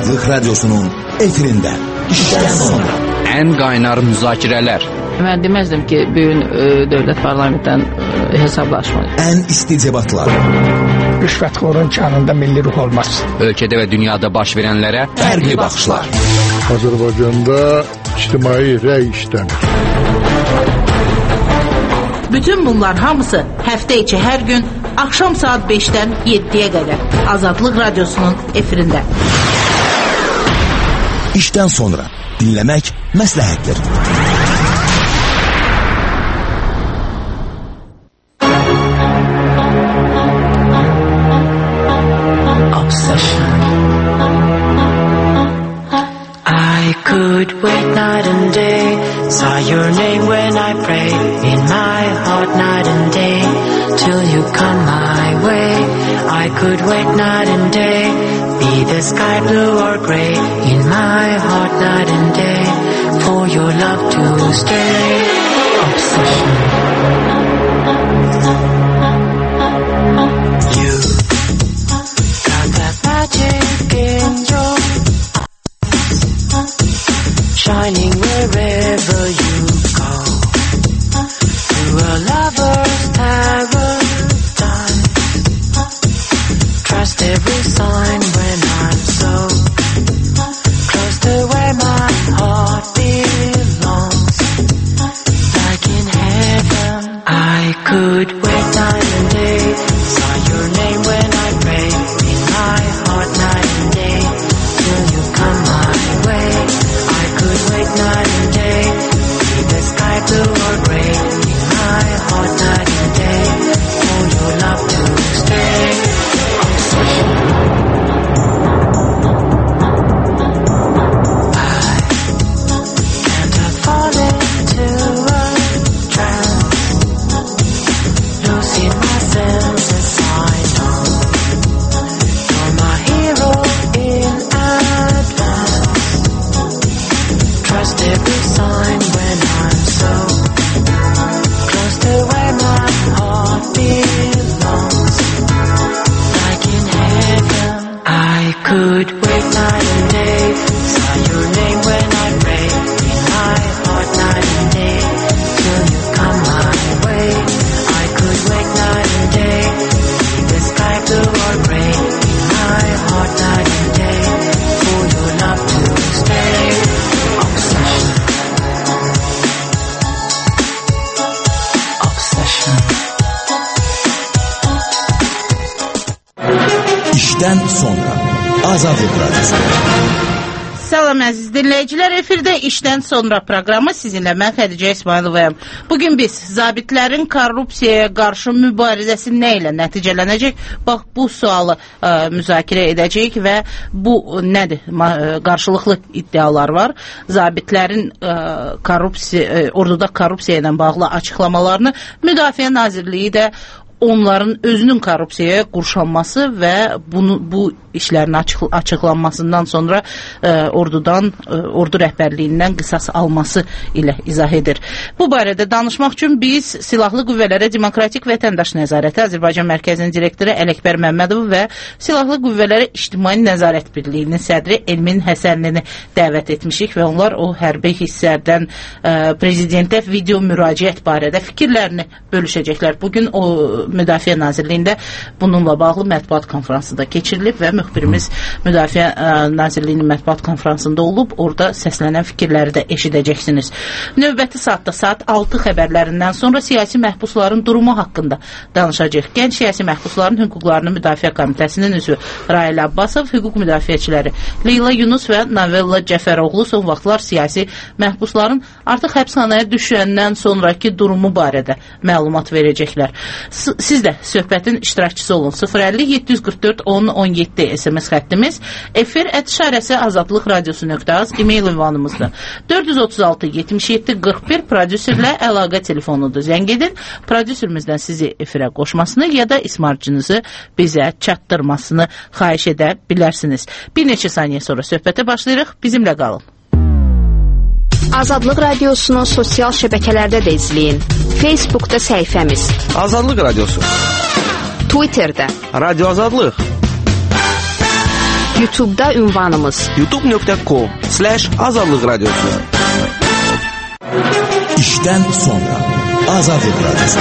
Azadlıq Radyosu'nun efirində işdən sonra ən qaynar müzakirələr. Mən deməzdim ki, bugün dövlət parlamentdən hesablaşmalı. Ən isti debatlar. Rüşvətxorun kanında milli ruh olmaz. Ölkədə və dünyada baş verənlərə fərqli baxışlar. Azərbaycanda ictimai rəy işlənir. Bütün bunlar hamısı həftə içi hər gün axşam saat 5-dən 7-yə qədər Azadlıq Radyosu'nun efirində. İşdən sonra dinləmək məsləhətdir. Could wait night and day, saw your name when I pray, in my heart night and day, till you come my way. I could wait night and day, be the sky blue or grey, in my heart night and day, for your love to stay. Obsession. You got that magic in your shining wherever you go, through a lover's paradise. Trust every sign when I'm so close to where my heart belongs, like in heaven. I could wait night and day, saw your name when I pray, in my heart night and day, till you come my way. Could wait night and day, be the sky blue or grey, in my heart night and day, for your love to stay. I can't fall into a trance, losing my senses. I know you're my hero in advance. Trust every sign when I'm so close to where my heart belongs, like in heaven. I could wait night and day, saw your name when I pray, in my heart night and day, till you come my way. I could wait night and day, be the sky blue or grey, in my heart night and day, for your love to stay. İşdən sonra Azadlıq Radyosu. Salam əziz dinləyicilər, efirdə işdən sonra proqramı sizinlə mən Xədicə İsmayılovayam. Bugün biz zabitlərin korrupsiyaya qarşı mübarizəsi nə ilə nəticələnəcək? Bax, bu sualı müzakirə edəcəyik və bu nədir? Qarşılıqlı iddialar var. Zabitlərin orduda korrupsiya ilə bağlı açıqlamalarını Müdafiə Nazirliyi də onların özünün korrupsiyaya qurşanması və bu işlərin açıqlanmasından sonra ordu rəhbərliyindən qisas alması ilə izah edir. Bu barədə danışmaq üçün biz Silahlı Qüvvələrə Demokratik Vətəndaş Nəzarəti Azərbaycan Mərkəzinin direktoru Ələkbər Məmmədov və Silahlı Qüvvələrə İctimai Nəzarət Birliyinin sədri Elmin Həsənlini dəvət etmişik və onlar o hərbi hisslərdən prezidentə video müraciət barədə fikirlərini bölüşəcəklər. Bugün o Müdafiə Nazirliyində bununla bağlı mətbuat konfransı da keçirilib və müxbirimiz Müdafiə Nazirliyinin mətbuat konfransında olub, orada səslənən fikirləri də eşidəcəksiniz. Növbəti saatda saat 6 xəbərlərindən sonra siyasi məhbusların durumu haqqında danışacaq. Gənc siyasi məhbusların hüquqlarını Müdafiə Komitəsinin üzvü Rail Abbasov, hüquq müdafiəçiləri Leyla Yunus və Novella Cəfəroğlu son vaxtlar siyasi məhbusların artıq həbsxanaya düşəndən sonraki durumu barədə məlumat verəcəklər. Siz də söhbətin iştirakçısı olun. 050-744-10-17 SMS xəttimiz, efir@azadlıqradiosu.az e-mail ünvanımızdır. 436-77-41 prodüserlə əlaqə telefonudur. Zəng edin, prodüserimizdən sizi efirə qoşmasını ya da ismarcınızı bizə çatdırmasını xahiş edə bilərsiniz. Bir neçə saniyə sonra söhbətə başlayırıq. Bizimlə qalın. Azadlıq Radiosunu sosial şəbəkələrdə də izləyin. Facebookda səhifəmiz Azadlıq Radiosu, Twitterdə Radio Azadlıq, YouTube-da ünvanımız youtube.com/azadlıq radiosu. İşdən sonra Azadlıq radiosu.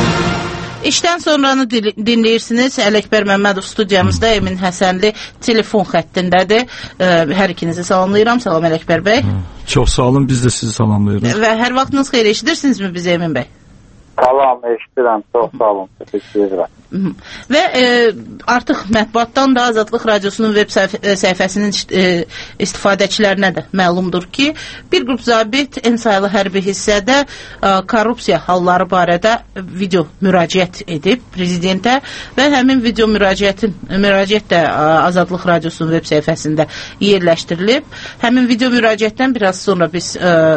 İşdən sonranı dinləyirsiniz. Ələkbər Məmmədov studiyamızda, Emin Həsənli telefon xəttindədir. Hər ikinizi salamlayıram. Salam Ələkbər bəy. Çox sağ olun, biz də sizi salamlayırıq. Və hər vaxtınız xeyir, eşidirsinizmi bizi Emin bəy? Salam, eşidirəm. Çox sağ olun. Təşəkkür edirəm. Və artıq mətbuatdan da Azadlıq Radiosunun web səhifəsinin istifadəçilərinə də məlumdur ki, bir qrup zabit en sayılı hərbi hissədə korrupsiya halları barədə video müraciət edib prezidentə və həmin video müraciət də Azadlıq Radiosunun web səhifəsində yerləşdirilib. Həmin video müraciətdən biraz sonra biz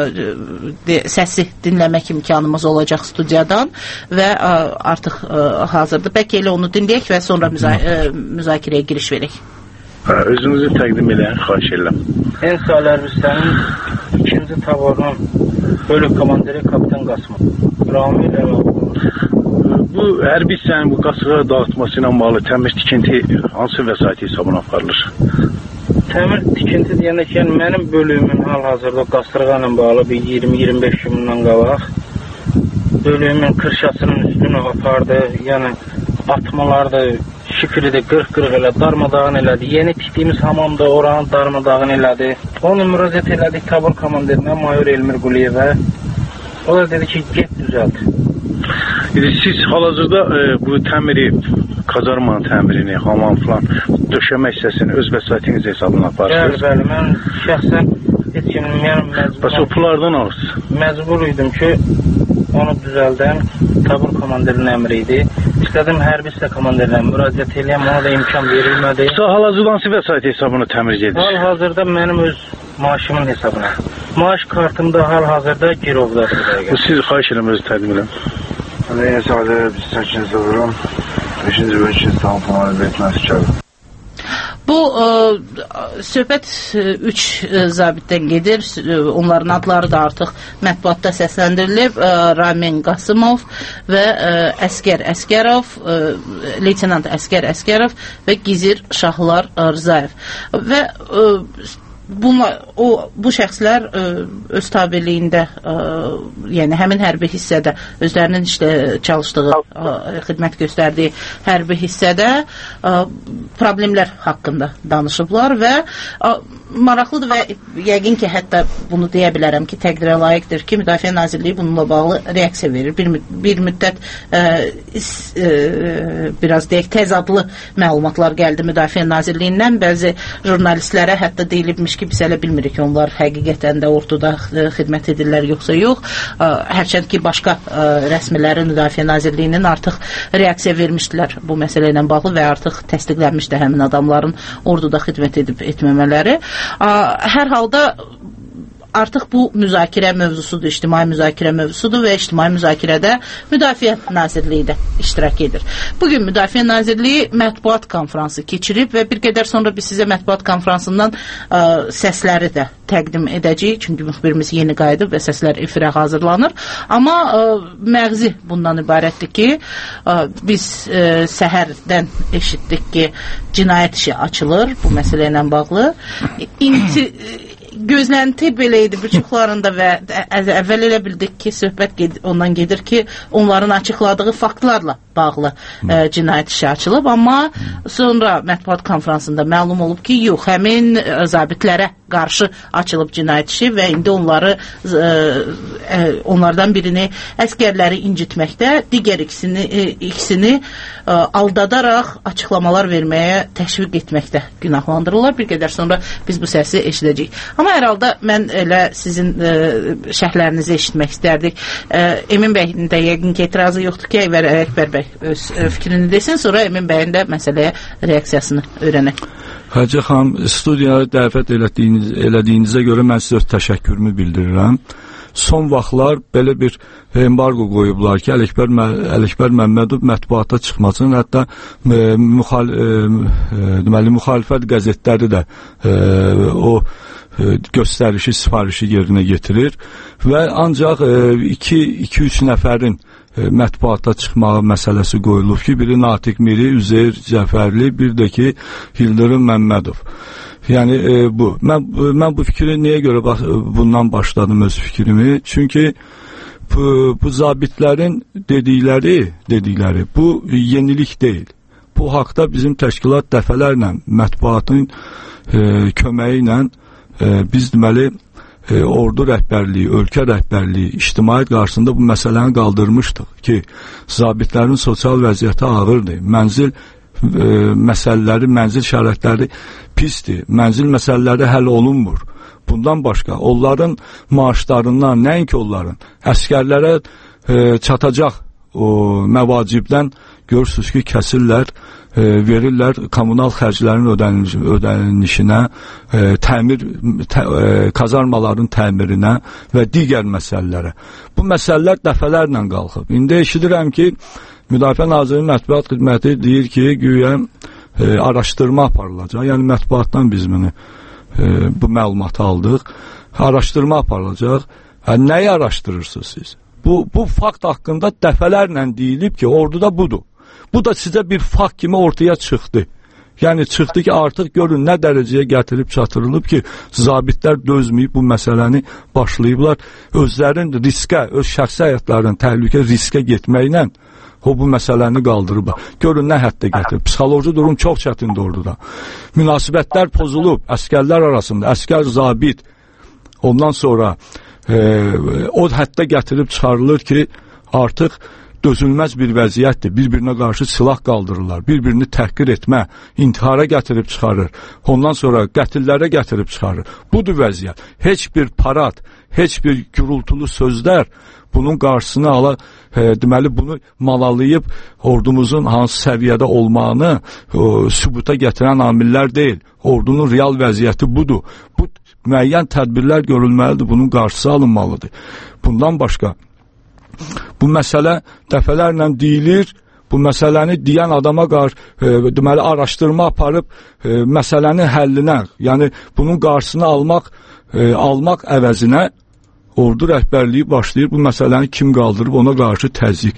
səsi dinləmək imkanımız olacaq studiyadan və artıq hazırdır. Bəlkə elə onu dinləyək və sonra müzakirəyə giriş verək. Özünüzü təqdim edin, xahiş edirəm. En sayılı hərbistanın 2-ci taborunun bölük komandiri Kapitan Qasımov. Ramil Əlaoğlu. Bu hərbi hissənin bu qasığa dağıtması ilə bağlı təmir tikinti hansı vəsait hesabına aparılır? Təmir tikinti deyəndə ki, mənim bölüyümün hal-hazırda qasırğa ilə bağlı bir 20-25 gündən qabaq bölüyümün kırşasının üstünü apardı, yəni atmalardı, şifridi, qırıq-qırıq elədi, darmadağın elədi. Yeni tikdiyimiz hamamda oranı darmadağın elədi. Onu müraciət elədik tabur komandirinə, Mayor Elmir Quliyevə. O da dedi ki, get düzəlt. Siz hal-hazırda bu təmiri, kazarmanın təmirini, hamam falan, döşəmə hissəsini öz vəsaitiniz hesabına aparırsınız? Bəli, mən şəxsən heç kimin məcbur... Bəs o pullardan alırsınız? Məcbur idim ki, onu düzəldən tabur komandirinin əmri idi. İstədim hərbi hissə komandirinə müraciət eləyəm, ona da imkan verilmədi. Hal-hazırda hansı vəsait hesabına təmir edir? Hal-hazırda mənim öz maaşımın hesabına. Maaş kartımda hal-hazırda girovdadır. Siz xahiş edirəm, özü təqdim edin. Neyse, hadi biz 8. vururum. 5. bölüm için tamamlamayı beklemez çıkardım. Bu söhbət 3 zabitdən gedir. Onların adları da artıq mətbuatda səsləndirilib. Ramin Qasımov və Əskər Əskərov, leytenant Əskər Əskərov və Gizir Şahlar Rzayev. Və bu şəxslər öz tabeliyində, yəni həmin hərbi hissədə, özlərinin çalışdığı, xidmət göstərdiyi hərbi hissədə problemlər haqqında danışıblar və maraqlıdır və yəqin ki, hətta bunu deyə bilərəm ki, təqdirə layiqdir ki, Müdafiə Nazirliyi bununla bağlı reaksiya verir. Bir müddət biraz deyək, təzadlı məlumatlar gəldi Müdafiə Nazirliyindən. Bəzi jurnalistlərə hətta deyilibmiş ki, biz hələ bilmirik ki, onlar həqiqətən də orduda xidmət edirlər yoxsa yox. Hərçənd ki, başqa rəsmilərin Müdafiə Nazirliyinin artıq reaksiya vermişdilər bu məsələ ilə bağlı və artıq təsdiqlənmişdi həmin adamların orduda xidmət edib etməmələri. Hər halda artıq bu müzakirə mövzusudur, ictimai müzakirə mövzusudur və ictimai müzakirədə Müdafiə Nazirliyi də iştirak edir. Bugün Müdafiə Nazirliyi mətbuat konfransı keçirib və bir qədər sonra biz sizə mətbuat konfransından səsləri də təqdim edəcəyik. Çünki müxbirimiz yeni qayıdıb və səslər efirə hazırlanır. Amma məğzi bundan ibarətdir ki, biz səhərdən eşitdik ki, cinayət işi açılır bu məsələ ilə bağlı. Gözlənti belə idi birçoklarında və əvvəl elə bildik ki, söhbət ondan gedir ki, onların açıqladığı faktlarla bağlı cinayət işi açılıb, amma sonra mətbuat konfransında məlum olub ki, yox, həmin zabitlərə qarşı açılıb cinayət işi və indi onlardan birini əskərləri incitməkdə, digər ikisini aldadaraq açıqlamalar verməyə təşviq etməkdə günahlandırırlar. Bir qədər sonra biz bu səsi eşidəcəyik. Amma hər halda mən elə sizin şərhlərinizi eşitmək istərdik. Emin bəyin də yəqin ki, etirazı yoxdur ki, Əkbər bəy öz fikrini desin, sonra Emin bəyin də məsələyə reaksiyasını öyrənək. Hacı xanım, studiyaya dəvət elədiyinizə görə mən sizə təşəkkürümü bildirirəm. Son vaxtlar belə bir embargo qoyublar ki, Ələkbər Məmmədov mətbuata çıxmasın, hətta müxalifət qəzetləri də o göstərişi, sifarişi yerinə getirir və ancaq 2-3 nəfərin mətbuata çıxmağı məsələsi qoyulub ki, biri Natiq Miri, Üzeyir Cəfərli, bir də ki, Yıldırım Məmmədov. Yəni bu. Mən bu fikri niyə görə bundan başladım öz fikrimi? Çünki bu zabitlərin dedikləri bu yenilik deyil. Bu haqda bizim təşkilat dəfələrlə mətbuatın köməyi ilə biz deməli ordu rəhbərliyi, ölkə rəhbərliyi, ictimaiyyət qarşısında bu məsələni qaldırmışdıq ki, zabitlərin sosial vəziyyəti ağırdır. Mənzil məsələləri, mənzil şəraitləri pisdir. Mənzil məsələləri həll olunmur. Bundan başqa, onların maaşlarından, nəinki onların, əskərlərə çatacaq o məvacibdən görürsünüz ki, kəsirlər, verirlər kommunal xərclərin ödənilişinə, kazarmaların təmirinə və digər məsələlərə. Bu məsələlər dəfələrlə qalxıb. İndi eşidirəm ki, Müdafiə Nazirinin Mətbuat Xidməti deyir ki, güya araşdırma aparılacaq. Yəni mətbuatdan biz bu məlumatı aldıq. Araşdırma aparılacaq. Nəyi araşdırırsınız siz? Bu fakt haqqında dəfələrlə deyilib ki, orduda budur. Bu da sizə bir fakt kimi ortaya çıxdı. Yəni çıxdı ki, artıq görün nə dərəcəyə gətirib çatırılıb ki, zabitlər dözməyib bu məsələni başlayıblar. Özlərin riskə, öz şəxsi həyatlarının təhlükə riskə getməklə bu məsələni qaldırıb. Görün nə həddə gətirib. Psixoloji durum çox çətindir orduda. Münasibətlər pozulub əskərlər arasında, əskər zabit. Ondan sonra o həddə gətirib çıxarılır ki, artıq dözülməz bir vəziyyətdir. Bir-birinə qarşı silah qaldırırlar. Bir-birini təhqir etmə, intihara gətirib çıxarır. Ondan sonra qətillərə gətirib çıxarır. Budur vəziyyət. Heç bir parad, heç bir gürültülü sözlər bunun qarşısını ala, deməli bunu malalayıb ordumuzun hansı səviyyədə olmağını sübuta gətirən amillər deyil. Ordunun real vəziyyəti budur. Bu müəyyən tədbirlər görülməlidir, bunun qarşısı alınmalıdır. Bundan başqa, bu məsələ dəfələrlə deyilir, bu məsələni deyən adama qarşı, deməli, araşdırma aparıb məsələnin həllinə, yəni bunun qarşısını almaq əvəzinə ordu rəhbərliyi başlayır, bu məsələni kim qaldırıb ona qarşı təzyiq.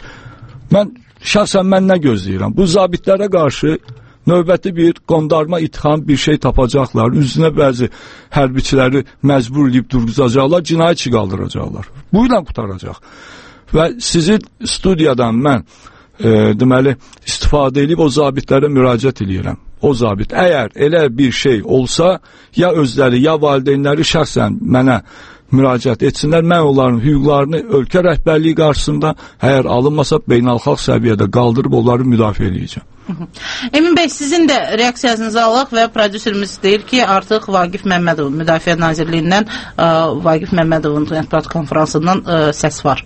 Şəxsən mən nə gözləyirəm? Bu zabitlərə qarşı növbəti bir qondarma itham bir şey tapacaqlar, üzünə bəzi hərbiçiləri məcbur edib durğuzacaqlar, cinayət işi qaldıracaqlar. Bu ilə qutaracaq. Və sizin studiyadan mən deməli istifadə edib o zabitlərə müraciət edirəm. O zabit, əgər elə bir şey olsa, ya özləri, ya valideynləri şəxsən mənə müraciət etsinlər, mən onların hüquqlarını ölkə rəhbərliyi qarşısında, əgər alınmasa beynəlxalq səviyyədə qaldırıb onları müdafiə edəcəm. Emin bəy, sizin də reaksiyasınızı alaq və prodüserimiz deyir ki, artıq Vaqif Məmmədov, Müdafiə Nazirliyindən Vaqif Məmmədovun mətbuat konferansından səs var.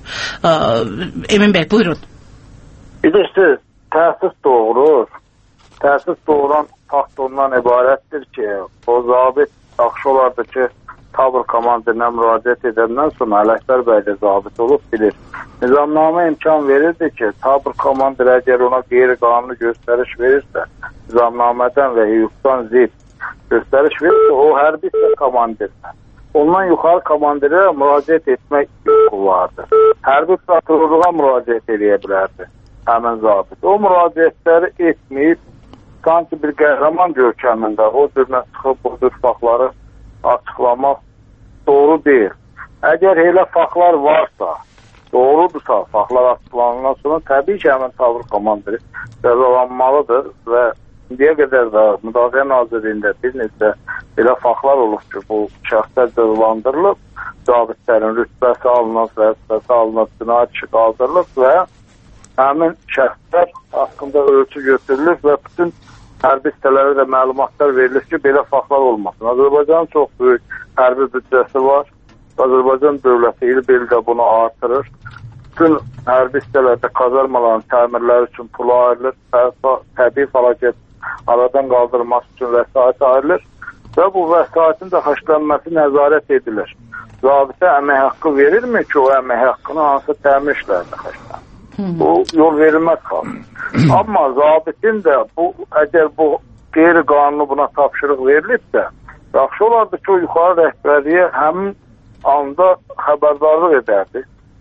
Emin bəy, buyurun. Bilirsiniz, təsis doğurur. Təsis doğuran fakt ondan ibarətdir ki, o zabit yaxşı olardı ki, tabur komandirinə müraciət edəndən sonra Ələkbər bəy də zabit olub bilir. Nizamnamə imkan verirdi ki, tabur komandiri əgər ona qeyri-qanuni göstəriş verirsə, nizamnamədən və hüquqdan zid göstəriş verirsə, o hərbi komandirinə, ondan yuxarı komandirə müraciət etmək hüququ vardır. Hərbi prokurorluğa müraciət edə bilərdi həmin zabit. O müraciətləri etməyib, sanki bir qəhrəman görkəmində o cürünə çıxıb bu cür faktları açıqlamaq doğru deyil. Əgər elə faktlar varsa, doğrudursa, faktlar açıqlanandan sonra təbii ki, həmin tabur komandiri cəzalanmalıdır və indiyə qədər də Müdafiə Nazirliyində bir neçə elə faktlar olub ki, bu şəxslər cəzalandırılıb, zabitlərin rütbəsi alınıb, vəzifəsi alınıb, cinayət işi qaldırılıb və həmin şəxslər haqqında ölçü götürülür və bütün hərbi sitələrə də məlumatlar verilir ki, belə faktlar olmasın. Azərbaycanın çox böyük hərbi büdcəsi var. Azərbaycan dövləti il-ildə bunu artırır. Bütün hərbi sitələrdə kazarmaların təmirləri üçün pul ayrılır. Təbii fəlakət aradan qaldırılması üçün vəsait ayrılır. Və bu vəsaitin də xərclənməsi nəzarət edilir. Zabitə əmək haqqı verirmi ki, o əmək haqqını hansı təmin işlərdə xərclənir? Bu yol verilməz qalır. Amma zabitin də əgər bu qeyri-qanunu buna tapşırıq verilibsə, yaxşı olardı ki, o yuxarı rəhbərliyə həmin anda xəbərdarlıq edərdi.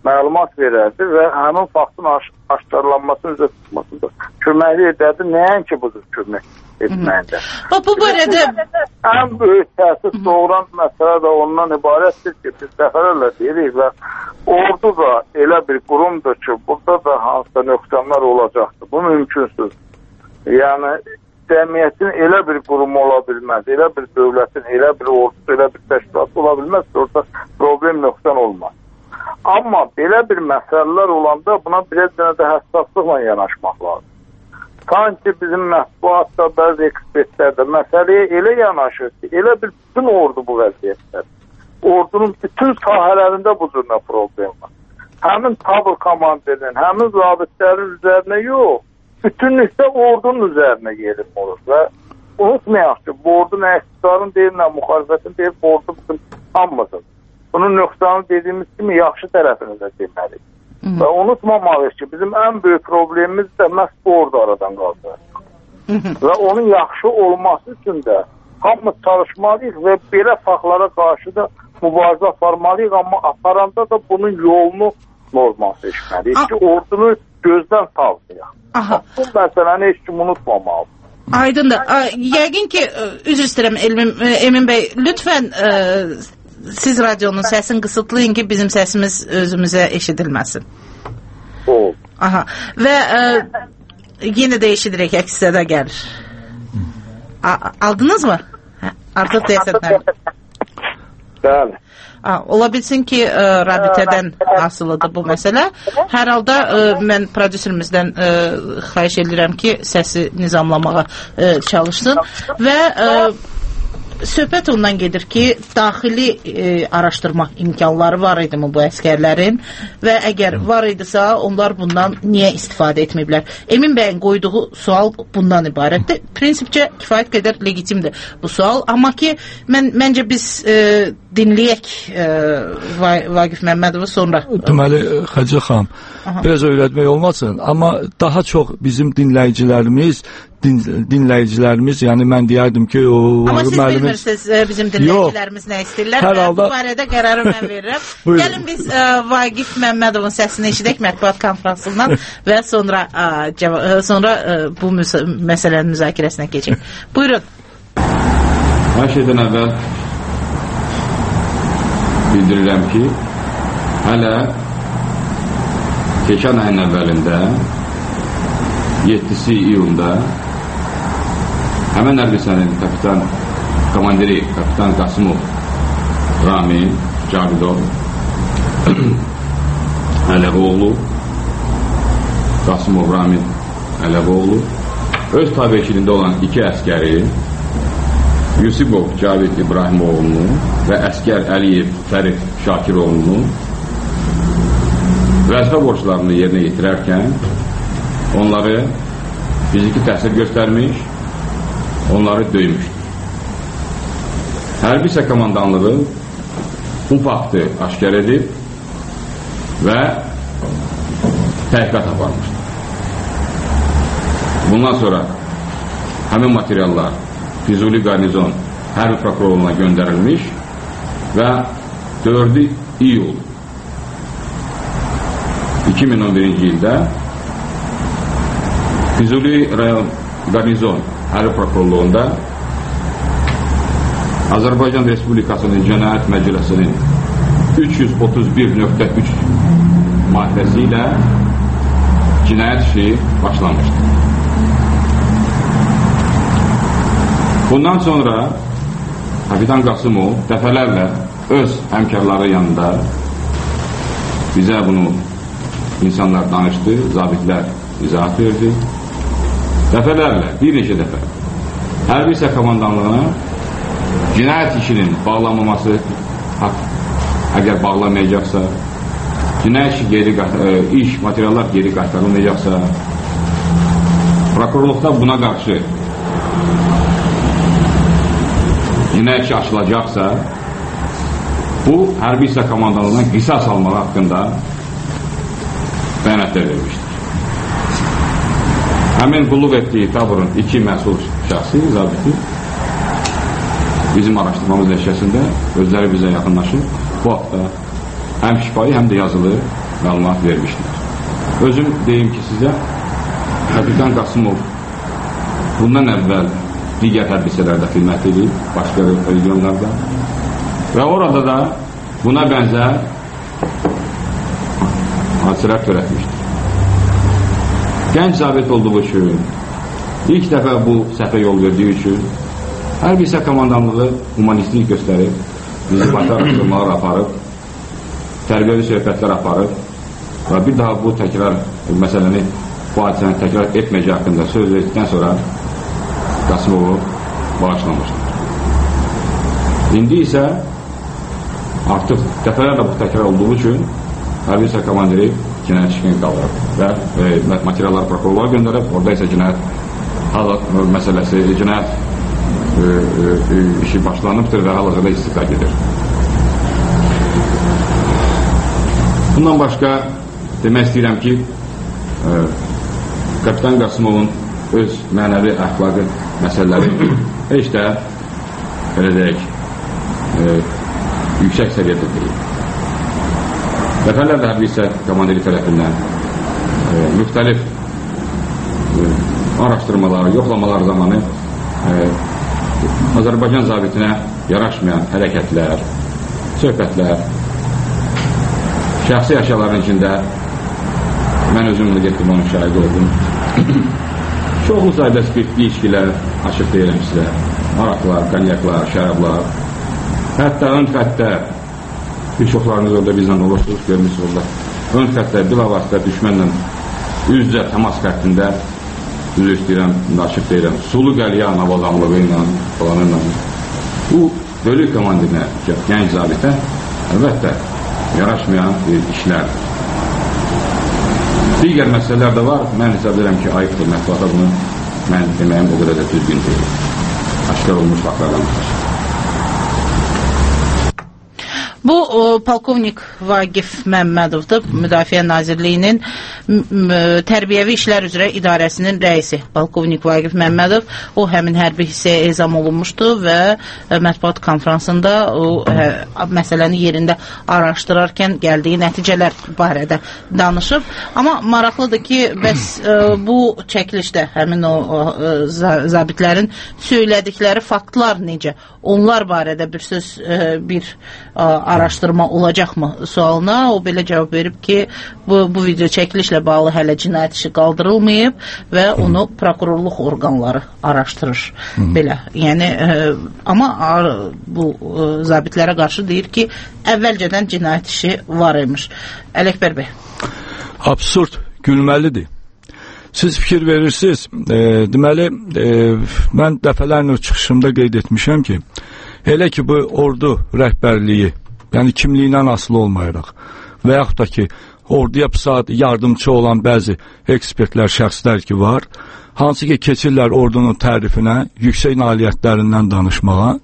məlumat verərdi və həmin faktın aşkarlanmasını üzə tutmasıdır. Köməkli edərdi, nəinki budur kömək etməkdə. Bu barədə ən böyük təsir doğuran məsələ də ondan ibarətdir ki, biz dəfələrlə deyirik və ordu da elə bir qurumdur ki, burada da hansısa nöqsanlar olacaqdır. Bu mümkünsüz. Yəni, cəmiyyətin elə bir qurumu ola bilməz, elə bir dövlətin, elə bir ordusu, elə bir təşkilatı ola bilməz ki, orada problem nöqsan olmaz. Amma belə bir məsələlər olanda buna biraz də həssaslıqla yanaşmaq lazım. Sanki bizim mətbuatda, bəzi ekspertlər də məsələyə elə yanaşır ki, elə bir bütün ordu bu vəziyyətlər. Ordunun bütün sahələrində bu cürlə problem var. Həmin tabur komandirinin, həmin zabitlərin üzərinə yox, bütünlükdə ordunun üzərinə yerim olur və unutmayaq ki, bu ordu nə iqtidarın deyil, nə müxalifətin deyil, bu ordu bütün hamımızın. Bunun nöqsanı dediyimiz kimi yaxşı tərəfini də deməliyik. Və unutmamalıyıq ki, bizim ən böyük problemimiz də məhz bu ordu aradan qaldırır. Və onun yaxşı olması üçün də hamımız çalışmalıyıq və belə faktlara qarşı da mübarizə aparmalıyıq, amma aparanda da bunun yolunu normal seçməliyik ki, ordunu gözdən salmayaq. Bu məsələni heç kim unutmamalıdır. Aydındır. Yəqin ki, üzr istəyirəm Emin bəy, lütfən siz radyonun səsini qısıtlayın ki, bizim səsimiz özümüzə eşidilməsin. Oldu. Və yenə də eşidirək, əksədə gəlir. Aldınız mı? Artıq deyəsədlər. Bəli. Ola bilsin ki, rabitədən asılıdır bu məsələ. Hər halda mən prodüserimizdən xahiş edirəm ki, səsi nizamlamağa çalışsın və söhbət ondan gedir ki, daxili araşdırma imkanları var idi mi bu əskərlərin və əgər var idisə, onlar bundan niyə istifadə etməyiblər? Emin bəyin qoyduğu sual bundan ibarətdir. Prinsipcə kifayət qədər legitimdir bu sual, amma ki, məncə biz dinləyək Vaqif Məmmədovu sonra. Deməli, Xəcə xanım, biraz öyrətmək olmasın, amma daha çox bizim dinləyicilərimiz, yəni mən deyərdim ki, o amma siz bilmirsiniz bizim dinləyicilərimiz nə istəyirlər və bu barədə qərarı mən verirəm. Gəlin biz Vaqif Məmmədovun səsini eşidək mətbuat konfransından və sonra bu məsələnin müzakirəsinə keçək. Buyurun. Hər şeydən əvvəl bildirirəm ki, hələ keçən ayın əvvəlində 7-si iyunda həmən hərbiçənin komandiri kapitan Qasımov Rami Cavidov Ələvoğlu Qasımov Rami Ələvoğlu öz tabiçilində olan 2 əskəri Yusibov Cavid İbrahimoğlu'nu və əskər Əliyev Fərid Şakiroğlu'nu vəzifə borçlarını yerinə yetirərkən onları fiziki təsir göstərmiş, onları döymüşdür. Hərbi isə komandanlığı bu faktı aşkar edib və təhqiqat aparmışdır. Bundan sonra həmin materiallar Füzuli Qarnizon hərbi prokurorluğuna göndərilmiş və 4 iyul 2011-ci ildə Füzuli rayon Qarnizon hərbi prokurorluğunda Azərbaycan Respublikasının Cinayət Məcəlləsinin 331.3 maddəsi ilə cinayət işi başlamışdır. Bundan sonra Kapitan Qasımov dəfələrlə öz həmkarları yanında bizə bunu insanlar danışdı, zabitlər izahat verdi. Dəfələrlə, bir neçə dəfə hərbi isə komandanlığına cinayət işinin bağlanmaması əgər bağlamayacaqsa, cinayət iş, materiallar geri qaytarılmayacaqsa, prokurorluqda buna qarşı cinayət işi açılacaqsa, bu hərbi isə komandanlığına qisas almağı haqqında bəyanətlər vermişdir. Həmin qulluq etdiyi taburun 2 məsul şəxsi, zabiti bizim araşdırmamız nəticəsində özləri bizə yaxınlaşıb bu haqda həm şifahi, həm də yazılı məlumat vermişdir. Özüm deyim ki sizə, Kapitan Qasımov bundan əvvəl digər hədisələrdə xidmət edib, başqa regionlarda və orada da buna bənzər hadisələr törətmişdir. Gənc zabit olduğu üçün, ilk dəfə bu səhvə yol verdiyi üçün hərbi hissə komandanlığı humanistlik göstərib, bizi başa araşdırmalar aparıb, tərbiyəvi söhbətlər aparıb və bir daha bu təkrar məsələni, bu hadisəni təkrar etməyəcək haqqında söz verdikdən sonra Qasımovu bağışlamışdır. İndi isə artıq dəfələrlə bu təkrar olduğu üçün hərbi hissə komandiri cinayət işini qaldırıb və materiallar prokurorluğa göndərib, orada isə cinayət məsələsi, cinayət işi başlanıbdır və hal-hazırda istiqlal edir. Bundan başqa demək istəyirəm ki, Kapitan Qasımovun öz mənəvi əxlaqı məsələləri heç də belə deyək yüksək səviyyədə deyil. Dəfələrlə hərbi hissə komandiri tərəfindən müxtəlif araşdırmalar, yoxlamalar zamanı Azərbaycan zabitinə yaraşmayan hərəkətlər, söhbətlər, şəxsi əşyaların içində mən özüm bunu getdim, onun şahidi oldum. Çoxlu sayda spirtli içkilər, açıq deyirəm sizə, maraqlar, kanyaklar, şərablar, hətta ön xəttə, bir çoxlarınız orada bizlə olursunuz, görmüşsünüz orada, ön xəttə, bilavasitə düşmənlə üz-üzə təmas xəttində, düz istəyirəm, açıq deyirəm, sulu qəlyan avazamlığı ilə, falanınla. Bu, bölük komandirinə, gənc zabitə, əlbəttə, yaraşmayan işlərdir. Digər məsələlər də var, mən hesab edirəm ki, ayıqdır, mətbuata bunu mən deməyim o qədər də düzgün deyil. Aşkar olmuş faktlardan çıxır. Bu polkovnik Vagif Məmmədovdur, Müdafiə Nazirliyinin Tərbiyəvi İşlər üzrə İdarəsinin rəisi. Polkovnik Vagif Məmmədov, o həmin hərbi hissəyə ezam olunmuşdu və mətbuat konferansında o məsələni yerində araşdırarkən gəldiyi nəticələr barədə danışıb. Amma maraqlıdır ki, bəs bu çəkilişdə həmin o zabitlərin söylədikləri faktlar necə? Onlar barədə bir söz, bir araşdırma olacaqmı sualına o belə cavab verib ki, bu video çəkilişlə bağlı hələ cinayət işi qaldırılmayıb və onu prokurorluq orqanları araşdırır. Belə. Yəni, amma bu zabitlərə qarşı deyir ki, əvvəlcədən cinayət işi var imiş. Ələkbər bəy. Absurd, gülməlidir. Siz fikir verirsiniz, deməli, mən dəfələrlə çıxışımda qeyd etmişəm ki, elə ki, bu ordu rəhbərliyi, yəni kimliyindən asılı olmayaraq və yaxud da ki, orduya yardımcı olan bəzi ekspertlər, şəxslər ki var, hansı ki, keçirlər ordunun tərifinə, yüksək nailiyyətlərindən danışmağa,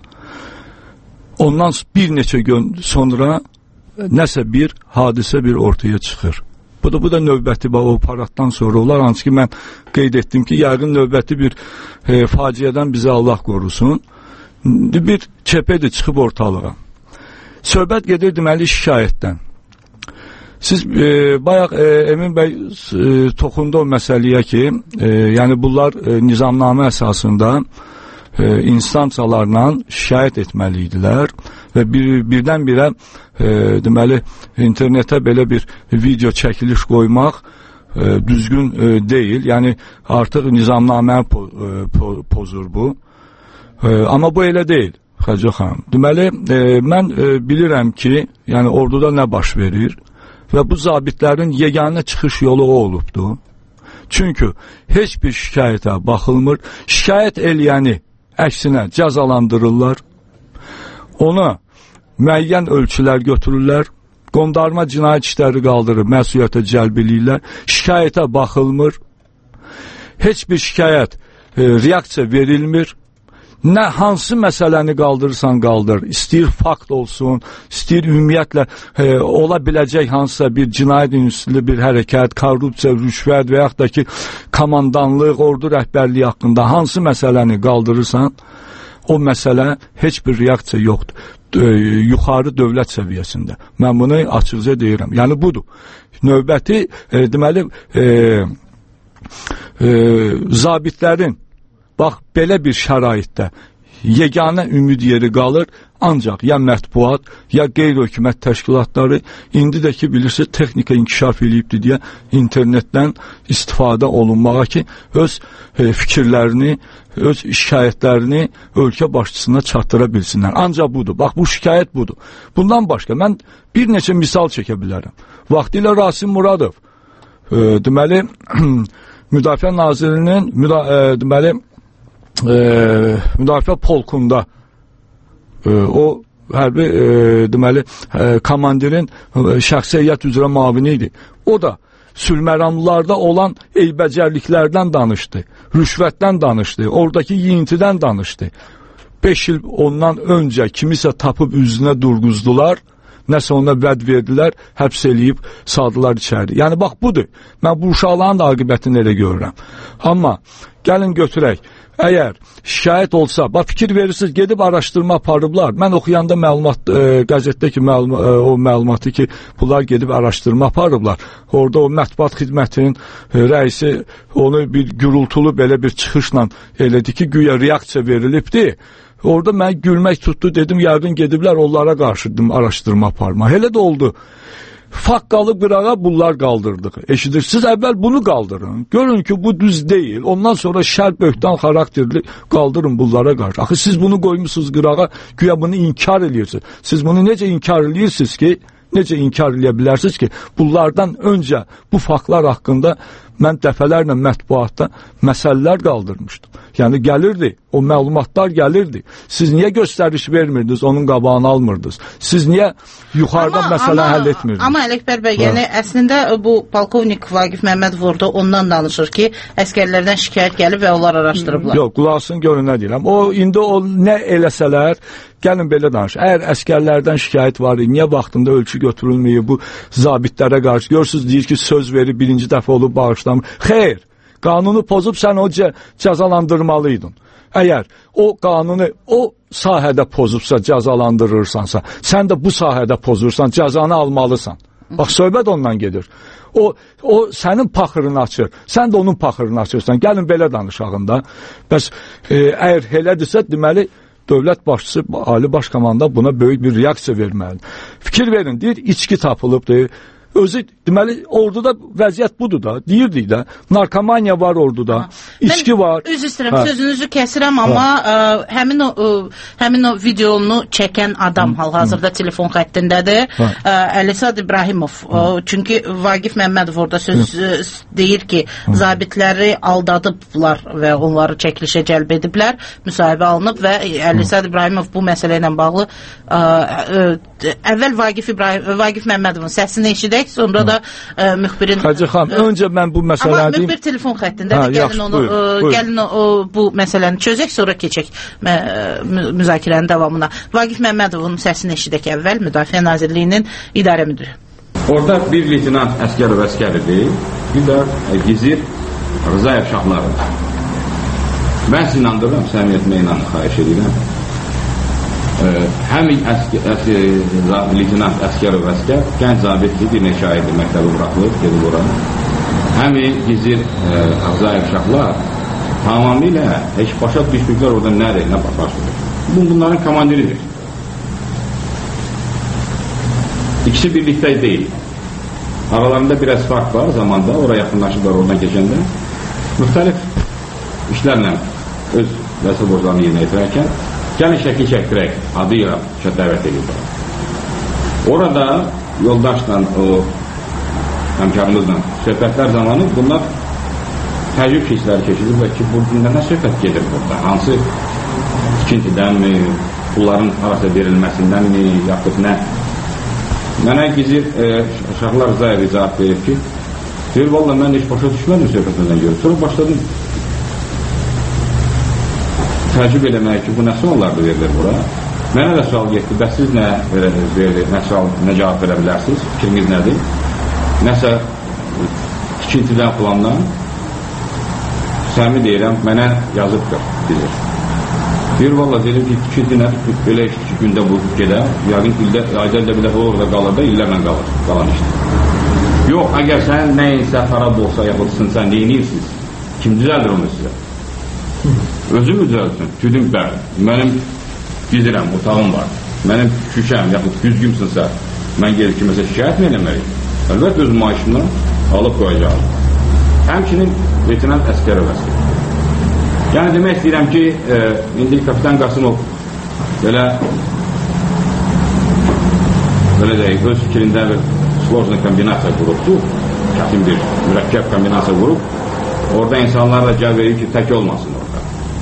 ondan bir neçə gün sonra nəsə bir hadisə bir ortaya çıxır. Bu da növbəti o paraddan sonra olar, hansı ki, mən qeyd etdim ki, yəqin növbəti bir faciədən bizi Allah qorusun. Bir çəpədir çıxıb ortalığa. Söhbət gedir deməli şikayətdən. Siz bayaq Emin bəy toxundu o məsələyə ki, yəni bunlar nizamnamə əsasında instansiyalarla şikayət etməliydilər və birdən-birə deməli internetə belə bir video çəkiliş qoymaq düzgün deyil. Yəni artıq nizamnamə pozur bu. Amma bu elə deyil, Xəcə xanım. Deməli, mən bilirəm ki, yəni orduda nə baş verir və bu zabitlərin yeganə çıxış yolu o olubdur. Çünki heç bir şikayətə baxılmır. Şikayət eləyəni əksinə cəzalandırırlar. Ona müəyyən ölçülər götürürlər. Qondarma cinayət işləri qaldırır, məsuliyyətə cəlb eləyirlər. Şikayətə baxılmır. Heç bir şikayət, reaksiya verilmir. Nə hansı məsələni qaldırırsan qaldır, istəyir fakt olsun, istəyir ümumiyyətlə ola biləcək hansısa bir cinayət ünsüzlü bir hərəkət, korrupsiya, rüşvət və yaxud da ki, komandanlıq, ordu rəhbərliyi haqqında hansı məsələni qaldırırsan, o məsələ heç bir reaksiya yoxdur. yuxarı dövlət səviyyəsində. Mən bunu açıqca deyirəm. Yəni budur. Növbəti deməli zabitlərin bax belə bir şəraitdə yeganə ümid yeri qalır ancaq ya mətbuat, ya qeyri-hökumət təşkilatları, indi də ki bilirsiniz texnika inkişaf eləyibdir deyə internetdən istifadə olunmağa ki öz fikirlərini, öz şikayətlərini ölkə başçısına çatdıra bilsinlər. Ancaq budur. Bax bu şikayət budur. Bundan başqa mən bir neçə misal çəkə bilərəm. Vaxtilə Rasim Muradov deməli Müdafiə Nazirinin deməli Müdafiə Polkunda o hərbi deməli komandirin şəxsi heyət üzrə müavini idi. O da sülhməramlılarda olan eybəcərliklərdən danışdı, rüşvətdən danışdı, oradakı yiyintidən danışdı. 5 il ondan öncə kimisə tapıb üzünə durğuzdular, nəsə ona vəd verdilər, həbs eləyib saldılar içəri. Yəni bax budur. Mən bu uşaqların da aqibətini elə görürəm. Amma gəlin götürək. Əgər şikayət olsa, bax fikir verirsiniz, gedib araşdırma aparıblar. Mən oxuyanda məlumat, qəzetdəki o məlumatı ki, bunlar gedib araşdırma aparıblar. Orada o mətbuat xidmətinin rəisi onu bir gürültülü belə bir çıxışla elədi ki, güya reaksiya verilibdi. Orada mən gülmək tutdu, dedim, yəqin gediblər onlara qarşı araşdırma aparma. Elə də oldu. Fakt qalıb qırağa, bunlar qaldırdıq. Eşidirsiniz, əvvəl bunu qaldırın. Görün ki, bu düz deyil. Ondan sonra şər böhtan xarakterli qaldırın bunlara qarşı. Axı siz bunu qoymusunuz qırağa, güya bunu inkar edirsiniz. Siz bunu necə inkar edirsiniz ki, necə inkar edə bilərsiniz ki, bunlardan öncə bu faktlar haqqında mən dəfələrlə mətbuatda məsələlər qaldırmışdım. Yəni gəlirdi, o məlumatlar gəlirdi. Siz niyə göstəriş vermirdiniz, onun qabağını almırdınız? Siz niyə yuxarıda məsələ həll etmirdiniz? Amma Ələkbər bəy, yəni əslində bu polkovnik Vaqif Məmmədov orada ondan danışır ki, əskərlərdən şikayət gəlib və onlar araşdırıblar. Yox, qulaqsın görün nə deyirəm. İndi o nə eləsələr, gəlin belə danış. Əgər əskərlərdən şikayət var, niyə vaxtında ölçü götürülməyib bu zabitlərə qarşı? Görürsünüz, deyir ki, söz verib, birinci dəfə olub bağışlamır. Xeyr, qanunu pozub sən o cəzalandırmalıydın. Əgər o qanunu o sahədə pozubsa, cəzalandırırsansa, sən də bu sahədə pozursan, cəzanı almalısan. Bax, söhbət ondan gedir. O sənin paxırını açır, sən də onun paxırını açırsan. Gəlin belə danışağında. Bəs əgər elədirsə, deməli, dövlət başçısı, Ali Baş Komandan buna böyük bir reaksiya verməlidir. Fikir verin, deyir, içki tapılıbdır. Özü, deməli, orduda vəziyyət budur da, deyirdik də, narkomaniya var orduda, içki var. Mən üzr istəyirəm, sözünüzü kəsirəm, amma həmin o videonu çəkən adam hal-hazırda telefon xəttindədir, Əlisad İbrahimov. Çünki Vaqif Məmmədov orada söz deyir ki, zabitləri aldadıblar və onları çəkilişə cəlb ediblər, müsahibə alınıb və Əlisad İbrahimov bu məsələ ilə bağlı əvvəl Vaqif Məmmədovun səsini eşidək, sonra da müxbirin... Hacı xan, öncə mən bu məsələni... Amma müxbir telefon xəttindədir, gəlin bu məsələni çözək, sonra keçək müzakirənin davamına. Vaqif Məmmədovun səsini eşidək əvvəl, Müdafiə Nazirliyinin idarə müdürü. Orada bir leytinant Əskərov Əskəridir, bir də Gizir Rızayev Şahları. Mən sizi inandırıram, səmiyyətimə inanın, xahiş edirəm. Həmin leytinant Əskərov Əskər, gənc zabitli bir neçə aydır məktəbi buraxılıb, gedib oranı. Həmin Gizir Rızayev Şahlar tamamilə heç başa düşmüklər orada nədir, nə başlayır. Bunların komandiridir. İkisi birlikdə deyil. Aralarında biraz fark var zamanda, oraya yaxınlaşırlar oradan keçəndə. Müxtəlif işlərlə öz vəzifə borclarını yerinə yetirərkən gəlin şəkil çəkdirək, adıyla dəvət edirlər. Orada yoldaşla, o həmkarımızla söhbətlər zamanı bunlar təcrüb keçləri keçirir və ki, bu gündə nə söhbət gedir burada? Hansı tikintidənmi, pulların arası verilməsindənmi, yaxud nə? Mənə Gizir Şahlar Rızayev izahat verir ki, deyir, valla mən heç başa düşmədim söhbətlərdən görür. Sonra başladım təcrüb eləmək ki, bu nə suallardır verilir bura? Mənə də sual getdi, bəs siz nə cavab verə bilərsiniz? Fikriniz nədir? Nəsə tikintidən plandan səmi deyirəm, mənə yazıbdır, bilir. Bir valla dedim ki 2 günə belə işdir ki, gündə bu gedə, yəqin ayda bir dəfə orada qalır da, illərlə qalır, qalan işdir. Yox, əgər sən nəyinsə xarab olsa, yaxud sınsa, neyinirsiniz? Kim düzəldir onu sizə? Özü mü düzəlsin? Tüdüm bəli, mənim gidirəm, otağım var, mənim şüşəm, yaxud düzgümsünsə, mən gelib ki, məsələn, şikayət mi eləməliyim? Əlbət öz maaşımı alıb qoyacağım. Həmçinin veterinan əskəri vəsələ. Yəni demək istəyirəm ki, indi Kapitan Qasımov belə deyək, öz fikrində bir sложный kombinasiya qurubdur, çətin bir mürəkkəb kombinasiya qurub, orada insanlar da cəv verir ki, tək olmasın orada.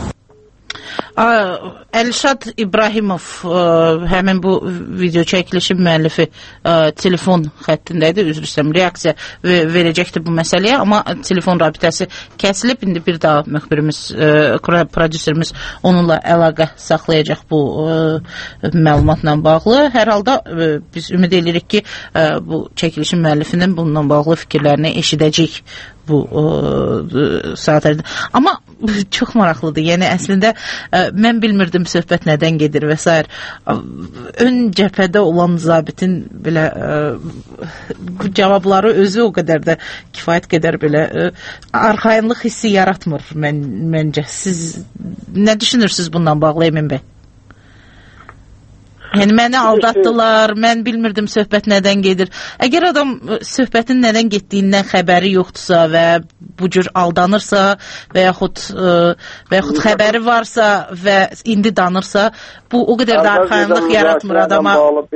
Əlşad İbrahimov, həmin bu video çəkilişin müəllifi telefon xəttindəydi, üzr istəyirəm, reaksiya verəcəkdir bu məsələyə, amma telefon rabitəsi kəsilib, indi bir daha müxbirimiz, prodüserimiz onunla əlaqə saxlayacaq bu məlumatla bağlı. Hər halda biz ümid edirik ki, bu çəkilişin müəllifinin bununla bağlı fikirlərini eşidəcək bu saatlərdə. Amma çox maraqlıdır. Yəni əslində mən bilmirdim söhbət nədən gedir və s. Ön cəbhədə olan zabitin belə bu cavabları özü o qədər də kifayət qədər belə arxayınlıq hissi yaratmır məncə. Siz nə düşünürsünüz bundan bağlı Emin bəy? Yəni məni aldatdılar, mən bilmirdim söhbət nədən gedir. Əgər adam söhbətin nədən getdiyindən xəbəri yoxdursa və bu cür aldanırsa və yaxud xəbəri varsa və indi danırsa, bu o qədər də arxayınlıq yaratmır adama.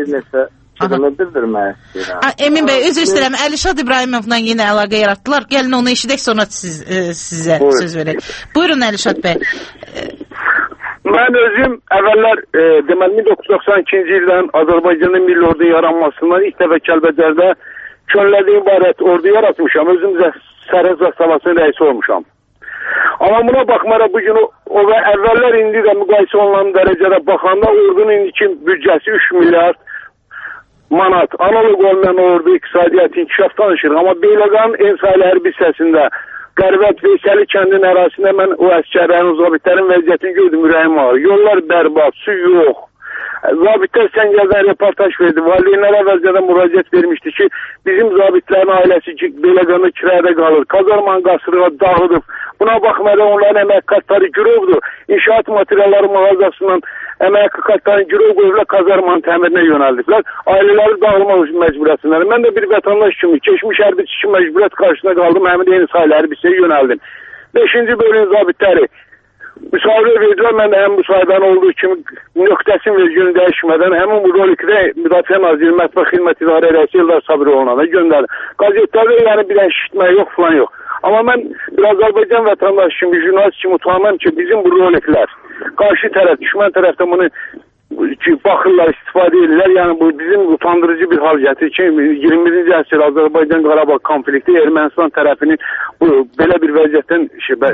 Emin bəy, özür istəyirəm, Əlişad İbrahimovla yenə əlaqə yaratdılar. Gəlin onu eşidək, sonra sizə söz verək. Buyurun Əlişad bəy. Mən özüm əvvəllər deməli 1992-ci ildən Azərbaycanın milli ordu yaranmasından ilk dəfə Kəlbəcərdə könüllərdə ibarət ordu yaratmışam. Özüm Sərhəd Zastavasının rəisi olmuşam. Amma buna baxmaraq bu gün o və əvvəllər indi də müqayisə olunan dərəcədə baxanda ordunun indiki büdcəsi 3 milyard manat. Analog olmayan ordu iqtisadiyyat inkişaf danışır. Amma Beyləqanın en sayılı hərbi hissəsində Qərvət Veysəli kəndin ərazisində mən o əskərlərin, zabitlərin vəziyyətini gördüm, ürəyim ağrı. Yollar bərbad, su yox. Zabitlər Səngərdən reportaj verdi. Valideynlərə əvvəlcədən müraciət vermişdi ki, bizim zabitlərin ailəsi Beyləqanda kirayədə qalır. Kazarmanın qasırığa dağıdıb. Buna baxmayaraq onların əmək kartları girovdur. İnşaat materialları mağazasından əmək kartlarını girov qoyublar, kazarmanın təmirinə yönəldiblər. Ailələri dağılmaq məcburiyyətindədir. Mən də bir vətəndaş kimi, keçmiş hərbiçi kimi məcburiyyət qarşısına qaldım, həmin eyni sayılı hərbiçiyə yönəldim. 5-ci bölüğün zabitləri müsahibə verdilər, mən də həm müsahibənin olduğu kimi nöqtəsin və günü dəyişmədən həmin bu rolikdə Müdafiə Naziri Mətbəx Xidmət İdarə Rəisi Eldar Sabirovan'a da göndərdim. Qazetlərdə yəni bir dənə şişitmə yox, falan yox. Amma mən bir Azərbaycan vətəndaşı kimi, jurnalist kimi utanmam ki, bizim bu roliklər qarşı tərəf, düşmən tərəfdən bunu baxırlar, istifadə edirlər. Yəni bu bizim utandırıcı bir hal gətirir ki, 21-ci əsr Azərbaycan-Qarabağ konflikti Ermənistan tərəfinin belə bir vəziyyətdən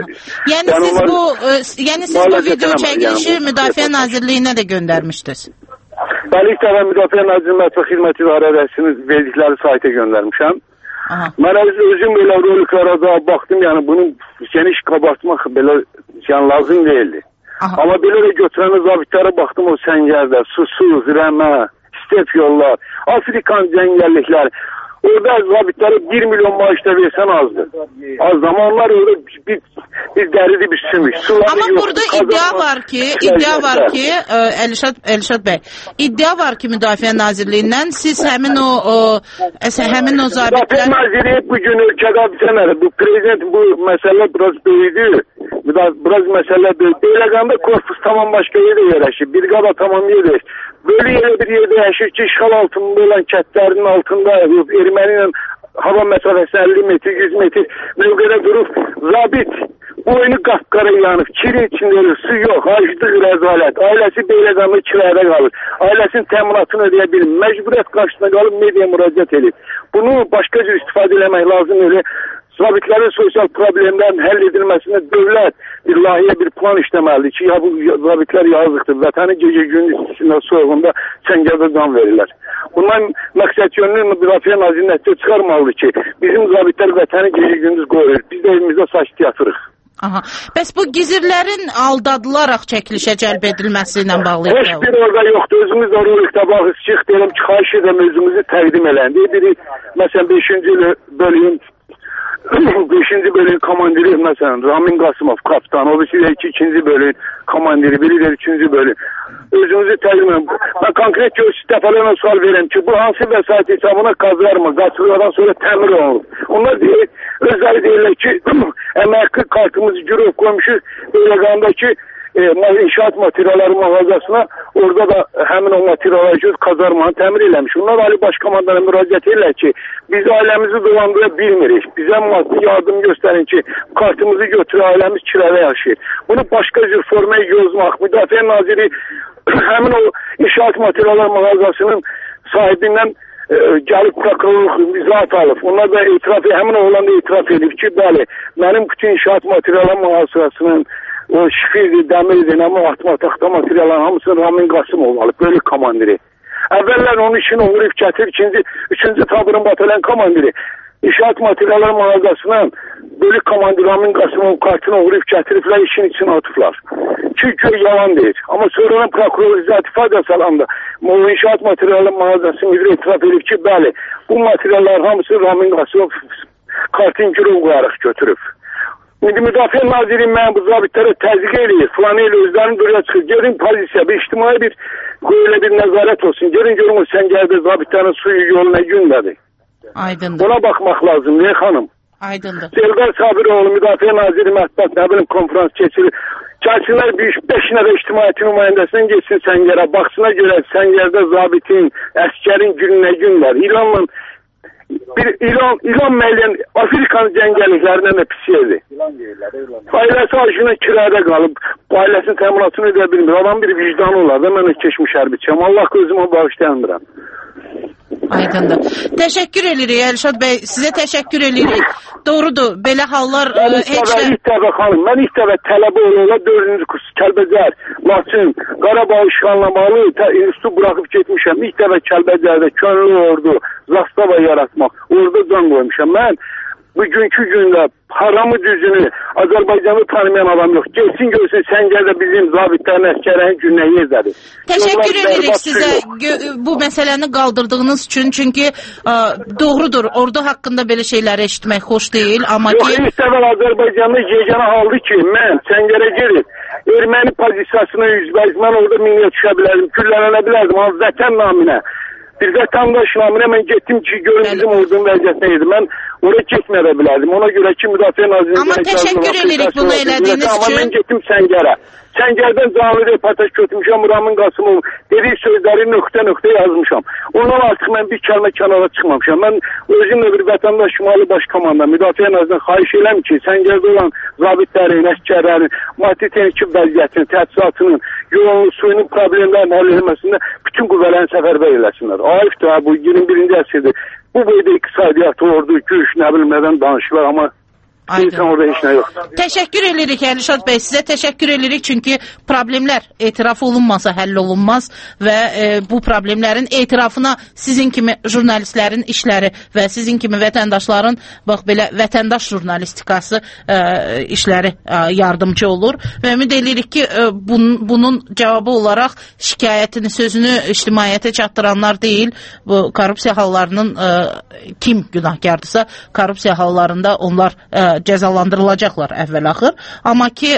Yəni siz bu video çəkilişi Müdafiə Nazirliyinə də göndərmişdiniz. Bəli, ilk dəfə Müdafiə Nazirliyi Mətbəx Xidmət İdarə Rəisinin verdikləri saytə göndərmişəm. Mən özüm belə roliklara da baxdım, yəni bunu geniş qabartmaq belə lazım deyildi. Amma belə də götürənə zabitlərə baxdım o Səngərdə, susuz, rəmə, step yollar, Afrikan cəngəlliklər. Orada zabitlərə 1 milyon maaşda versən azdır. Az zaman onlar orada bir dəridir, bir sümük. Amma burada iddia var ki, Əlişad bəy, iddia var ki Müdafiə Nazirliyindən siz həmin o zabitlər... Müdafiə Nazirliyi bugün ölkədə bitənədir. Bu prezident bu məsələ biraz böyüdü. Biraz məsələ böyüdü. Beyləqanda korpus tamam başqa yerdə yerləşir. Brigada tamam yerləşir. Böyle yerə bir yerdə yaşır ki, işğal altında olan kətlərin altında erməni ilə hava məsafəsi 50 metr, 100 metr mövqedə durub, zabit boynu qapqara yanıb, kiri içində ölür, su yox, acıdıq rəzalət, ailəsi Beyləqanda kirayədə qalır, ailəsinin təminatını ödəyə bilir, məcburiyyət qarşısına qalıb media müraciət edib. Bunu başqa cür istifadə eləmək lazım elə. Zabitlərin sosial problemlərin həll edilməsində dövlət bir layihə, bir plan işləməlidir ki, ya bu zabitlər yazıqdır, vətəni gecə-gündüz üstündə soyğunda Səngərdə can verirlər. Bundan məqsəd yönlü Müdafiə Nazirliyi nəticə çıxarmalıdır ki, bizim zabitlər vətəni gecə-gündüz qoruyur, biz də evimizdə saç yatırıq. Aha. Bəs bu gizirlərin aldadılaraq çəkilişə cəlb edilməsi ilə bağlı heç bir orada yoxdur. Özümüz də rolikdə baxız çıx deyirəm ki, xahiş edirəm özümüzü təqdim eləndi. Biri məsələn 5-ci bölüyün 5-ci bölüyün komandiri məsələn Ramin Qasımov kapitan, o birisi də 2-ci bölüyün komandiri, biri də 3-cü bölüyün. Özümüzü təqdim edirəm. Mən konkret dəfələrlə sual verirəm ki, bu hansı vəsait hesabına qazarmı? Qaçırlardan sonra təmir olunur. Onlar deyir, özləri deyirlər ki, əmək kartımızı girov qoymuşuz, Beyləqandakı inşaat materialları mağazasına, orada da həmin o materialları kazarmanı təmir eləmiş. Onlar Ali Başkomandana müraciət edirlər ki, biz ailəmizi dolandıra bilmirik. Bizə maddi yardım göstərin ki, kartımızı götürür, ailəmiz kirədə yaşayır. Bunu başqa cür formaya yozmaq, Müdafiə Naziri həmin o inşaat materialları mağazasının sahibindən gəlib prokurorluq izahat alıb. Onlar da həmin oğlan da etiraf edib ki, bəli, mənim bütün inşaat materialları mağazasının o şifirdir, dəmirdir, atma, taxta materialların hamısını Ramin Qasımov alıb, bölük komandiri. Əvvəllər onun işini uğrayıb gətirib, 3-cü tabırın batalyan komandiri. İnşaat materialları mağazasının bölük komandiri Ramin Qasımov kartını uğrayıb gətiriblər, işin içine atıblar. Çünki yalan deyir. Amma sonradan prokuror izahat ifadəsi alanda o inşaat materialları mağazası müdürü etiraf edib ki, bəli, bu materiallar hamısı Ramin Qasımov kartın girov qoyaraq götürüb. İndi Müdafiə Naziri mən bu zabitlərə təzyiq eləyir. Filanı ilə özlərinin duraya çıxır. Gelin polisiya, bir ictimai böyle bir nəzarət olsun. Gelin görün o səngərdə zabitlərin suyu yoluna gündədir. Aydındır. Ona baxmaq lazım, ne xanım? Aydındır. Selqar Sabiroğlu Müdafiə Naziri mətbuat, nə bilim, konferans keçirir. Gəlsinlər 5 nəfər ictimaiyyəti nümayəndəsindən geçsin səngərə. Baxsına görə səngərdə zabitin, əskərin gününə günlər. İlan müəyyən Afrikanın cəngəlliklərindən də pis yerdir. Ailəsi acına kirədə qalıb, ailəsinin təminatını ödə bilmir. Adam bir vicdanı olar da, mən də keçmiş hərbiçiyəm. Allah özümə bağışlayandıram. Aydındır. Təşəkkür edirik Əlşad bəy, sizə təşəkkür edirik. Doğrudur, belə hallar ilk dəfə xanım, mən ilk dəfə tələbə ola 4-cü kurs Kəlbəcər, Laçın, Qarabağ işğallanmalı institutu buraxıb getmişəm. İlk dəfə Kəlbəcərdə könüllü ordu, zastava yaratmaq, orada can qoymuşam. Mən bugünkü gündə haramı düzünü Azərbaycanı tanımayan adam yox. Gelsin görsün səngərdə bizim zabitlərin əskərlərin gününə yezdədir. Təşəkkür edirik sizə bu məsələni qaldırdığınız üçün. Çünki doğrudur, ordu haqqında belə şeyləri eşitmək xoş deyil. Amma yox, ilk dəfə Azərbaycanlı yeganə haldı ki, mən səngərə girib erməni pozisiyasına üzbəyiz, mən orada minyə düşə bilərdim, güllələnə bilərdim, amma vətən naminə. Bir vətəndaş naminə mən getdim ki, görün bizim ordunun vəziyyətinə yedim. Mən oraya getməyə də bilərdim. Ona görə ki, Müdafiə Nazirinin... Amma təşəkkür edirik bunu elədiyiniz üçün. Amma mən getdim səngərə. Səngərdən canlı reportaj götürmüşəm, Ramin Qasımov dediği sözləri nöqtə yazmışam. Ondan artıq mən bir kəlmə kənara çıxmamışam. Mən özümlə bir vətəndaş Şimali Başkomandan, Müdafiə Nazirindən xahiş eləm ki, səngərdə olan zabitlərin, əskərlərin, maddi texniki vəziyyətinin, təchizatının, yolunun, suyunun problemlərini həll edilməsində bütün qüvvələrini səfərbər eləsinlər. Ayıbdır, bu 21-ci əsrdir. Bu boyda iqtisadiyyatı, ordu, güç, nə bilmədən danışırlar, amma orada heç nə yox. Təşəkkür edirik Əlişad bəy, sizə təşəkkür edirik çünki problemlər etiraf olunmasa həll olunmaz və bu problemlərin etirafına sizin kimi jurnalistlərin işləri və sizin kimi vətəndaşların bax belə vətəndaş jurnalistikası işləri yardımcı olur və ümid edirik ki bunun cavabı olaraq şikayətini, sözünü ictimaiyyətə çatdıranlar deyil, bu korrupsiya hallarının kim günahkardırsa korrupsiya hallarında onlar cəzalandırılacaqlar əvvəl-axır. Amma ki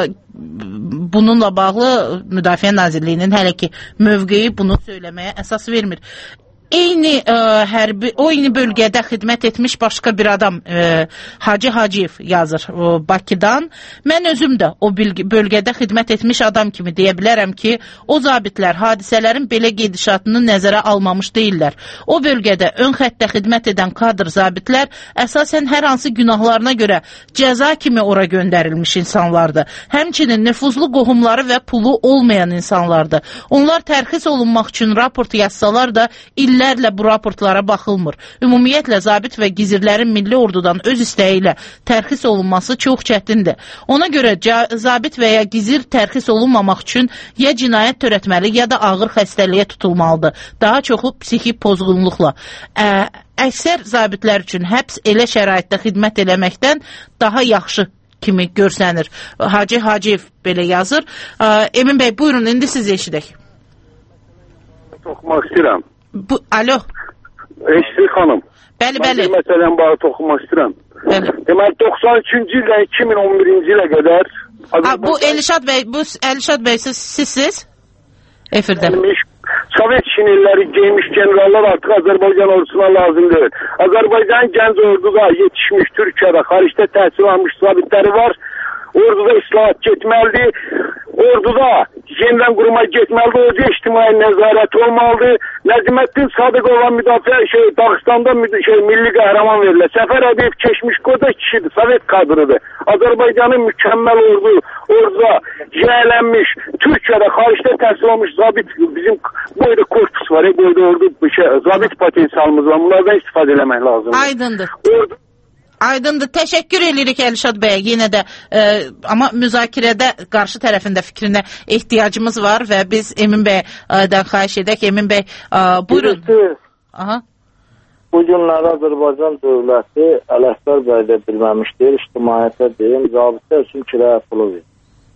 bununla bağlı Müdafiə Nazirliyinin hələ ki mövqeyi bunu söyləməyə əsas vermir. Eyni bölgədə xidmət etmiş başqa bir adam Hacı Hacıyev yazır Bakıdan. Mən özüm də o bölgədə xidmət etmiş adam kimi deyə bilərəm ki, o zabitlər hadisələrin belə gedişatını nəzərə almamış deyirlər. O bölgədə ön xəttdə xidmət edən kadr zabitlər əsasən hər hansı günahlarına görə cəza kimi ora göndərilmiş insanlardır. Həmçinin nüfuzlu qohumları və pulu olmayan insanlardır. Onlar tərxis olunmaq üçün raport yazsalar da illərlə bu raportlara baxılmır. Ümumiyyətlə, zabit və gizirlərin milli ordudan öz istəyi ilə tərxis olunması çox çətindir. Ona görə zabit və ya gizir tərxis olunmamaq üçün ya cinayət törətməli, ya da ağır xəstəliyə tutulmalıdır. Daha çoxu psixi pozğunluqla. Əksər zabitlər üçün həbs elə şəraitdə xidmət eləməkdən daha yaxşı kimi görsənir. Hacı Hacıyev belə yazır. Emin bəy, buyurun, indi siz eşidək. Toxumaq istəyirəm. Alo. Eşidik xanım. Bəli. Mən məsələn bağlı toxumaq istəyirəm. Bəli. Deməli 93-cü ildən 2011-ci ilə qədər bu Elşad bəy sizsiz? Efirdə. Sovet şinelləri giymiş generallar artıq Azərbaycan ordusuna lazım deyil. Azərbaycanın gənc orduda yetişmiş Türkiyədə, xaricdə təhsil almış zabitləri var. Orduda islahat getməlidir. Orduda yeniden quruma getməlidir. Ordu ictimai nəzarəti olmalıdır. Nəciməddin Sadıqova müdafiə Dağıstanda milli qəhrəman verilir. Səfər Ədiyev keçmiş qoca kişidir. Sovet kadrıdır. Azərbaycanın mükəmməl orduda yiyələnmiş Türkiyədə xaricdə təhsil almış zabit bizim boyda korpus var. Boyda ordu zabit potensialımız var. Bunlardan istifadə eləmək lazımdır. Aydındır. Aydındır. Təşəkkür edirik Elşad bəyə yenə də. Amma müzakirədə qarşı tərəfində fikrinə ehtiyacımız var və biz Emin bəydən xahiş edək. Emin bəy, buyurun. Aha. Bu günləri Azərbaycan dövləti Ələkbər bəy də bilməmişdir, ictimaiyyətə deyim, zabitlər üçün kirayə pulu verir.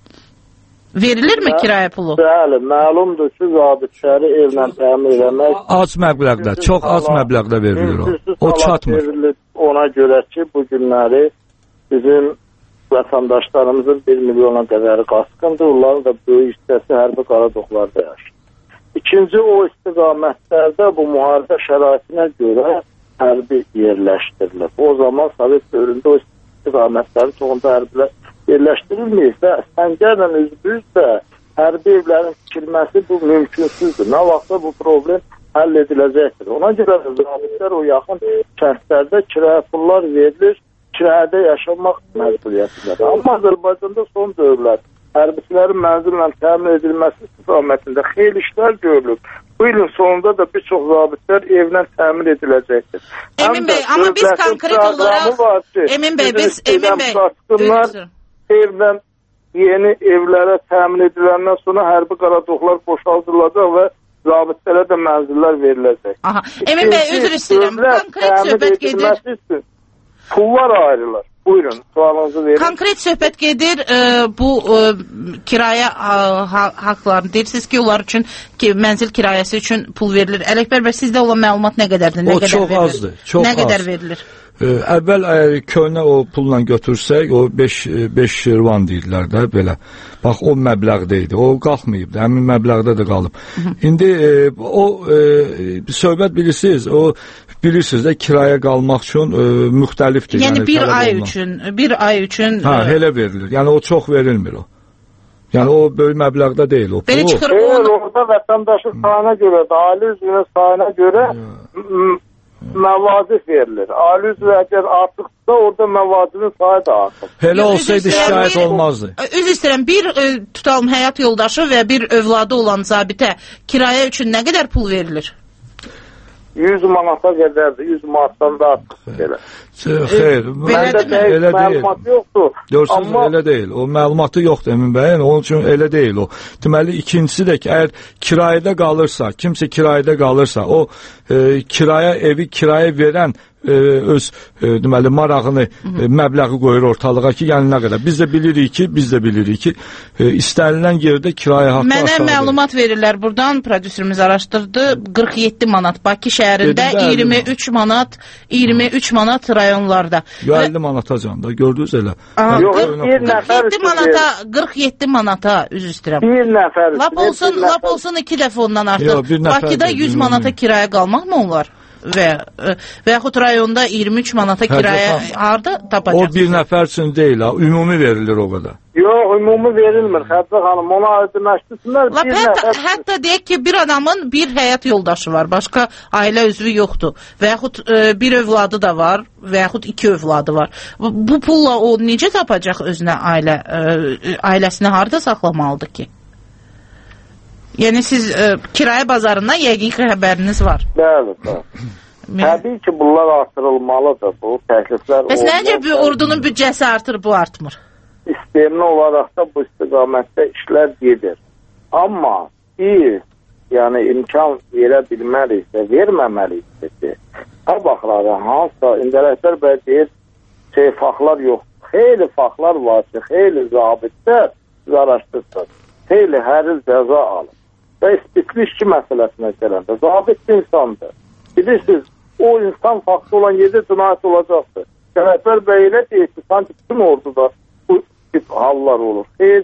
Verilirmi kirayə pulu? Bəli, məlumdur ki, zabitləri evlə təmin eləmək az məbləğdə, çox az məbləğdə verilir o. O çatmır. Ona görə ki, bu günləri bizim vətəndaşlarımızın 1 milyona qədəri qaçqındır. Onların da böyük hissəsi hərbi Qaradoqlarda yaşayır. İkinci, o istiqamətlərdə bu müharibə şəraitinə görə hərbi yerləşdirilir. O zaman Sovet dövründə o istiqamətlərin çoxunda hərbilər yerləşdirilməyir və səngərlə üzbüz də hərbi evlərin tikilməsi bu mümkünsüzdür. Nə vaxtda bu problem həll ediləcəkdir. Ona görə zabitlər o yaxın kəndlərdə kirayə pullar verilir, kirayədə yaşamaq məcburiyyətindədir. Amma Azərbaycanda son dövrlər hərbiçilərin mənzillə təmin edilməsi istiqamətində xeyli işlər görülür. Bu ilin sonunda da bir çox zabitlər evlə təmin ediləcəkdir. Emin bəy, amma biz konkret olaraq Emin bəy, evlə yeni evlərə təmin ediləndən sonra hərbi Qaradoqlar boşaldılacaq və zabitlərə də mənzillər veriləcək. Aha. Emin bəy, üzr istəyirəm. Konkret söhbət gedir. Pullar ayrılır. Buyurun, sualınızı verin. Konkret söhbət gedir bu kirayə haqlarını. Deyirsiniz ki, onlar üçün mənzil kirayəsi üçün pul verilir. Ələkbər bəy, sizdə olan məlumat nə qədərdir? O çox azdır. Nə qədər verilir? Əvvəl köhnə o pulla götürsək, o 5 şirvan deyirlər də belə. Bax, o məbləğdə idi. O qalxmayıb da, həmin məbləğdə də qalıb. İndi o söhbət bilirsiniz, bilirsiniz də kirayə qalmaq üçün müxtəlifdir. Yəni bir ay üçün Hə, elə verilir. Yəni o çox verilmir o. Yəni o böyük məbləğdə deyil o pul. Belə çıxır orada vətəndaşın sayına görə, ali üzvünün sayına görə məvazif verilir. Ali üzvü əgər artıqsa orada məvazifin sayı da artıq. Elə olsaydı şikayət olmazdı. Üzr istəyirəm, bir tutalım həyat yoldaşı və bir övladı olan zabitə kirayə üçün nə qədər pul verilir? 100 manata qədərdir, 100 manatdan da artıq belə. Xeyr, elə məlumat yoxdur. Görürsünüz, elə deyil. O məlumatı yoxdur Emin bəyin, onun üçün elə deyil o. Deməli, ikincisi də ki, əgər kirayədə qalırsa, kimsə kirayədə qalırsa, o evi kirayə verən öz deməli marağını məbləği qoyur ortalığa ki, yəni nə qədər. Biz də bilirik ki, istənilən yerdə kirayə haqqı aşağıdır. Mənə məlumat verirlər buradan, prodüserimiz araşdırdı. 47 manat Bakı şəhərində, 23 manat rayonlarda. 50 manatacan da gördünüz elə. 47 manata üzr istəyirəm. Bir nəfər. Lap olsun 2 dəfə ondan artıq. Bakıda 100 manata kirayə qalmaq mı olar? Və yaxud rayonda 23 manata kirayə harda tapacaqsınız? O bir nəfər üçün deyil, ümumi verilir o qədər. Yox, ümumi verilmir, Xəbzə xanım, ona aydınlaşdırsınlar. Hətta deyək ki, bir adamın bir həyat yoldaşı var, başqa ailə üzvü yoxdur. Və yaxud bir övladı da var, və yaxud 2 övladı var. Bu pulla o necə tapacaq özünə ailəsini harda saxlamalıdır ki? Yəni siz kirayə bazarından yəqin ki, xəbəriniz var. Bəli. Təbii ki, bunlar artırılmalıdır. Bu təkliflər... Bəs necə bir ordunun büdcəsi artır, bu artmır? İstəyimli olaraq da bu istiqamətdə işlər gedir. Amma yəni imkan verə bilməliysə, verməməliysə ki, hər baxılara hansısa, İndələklər bəy deyir, faxlar yoxdur. xeyli faktlar var ki, xeyli zabitlər, siz araşdırsınız, xeyli hər il cəza alır. Və ispitli işçi məsələsinə gələndə, zabit insandır. Bilirsiniz, o insan faktı olan yerdə cinayət olacaqdır. Rəhbər bəy elə deyir ki, sanki bütün orduda bu tip hallar olur. Xeyr,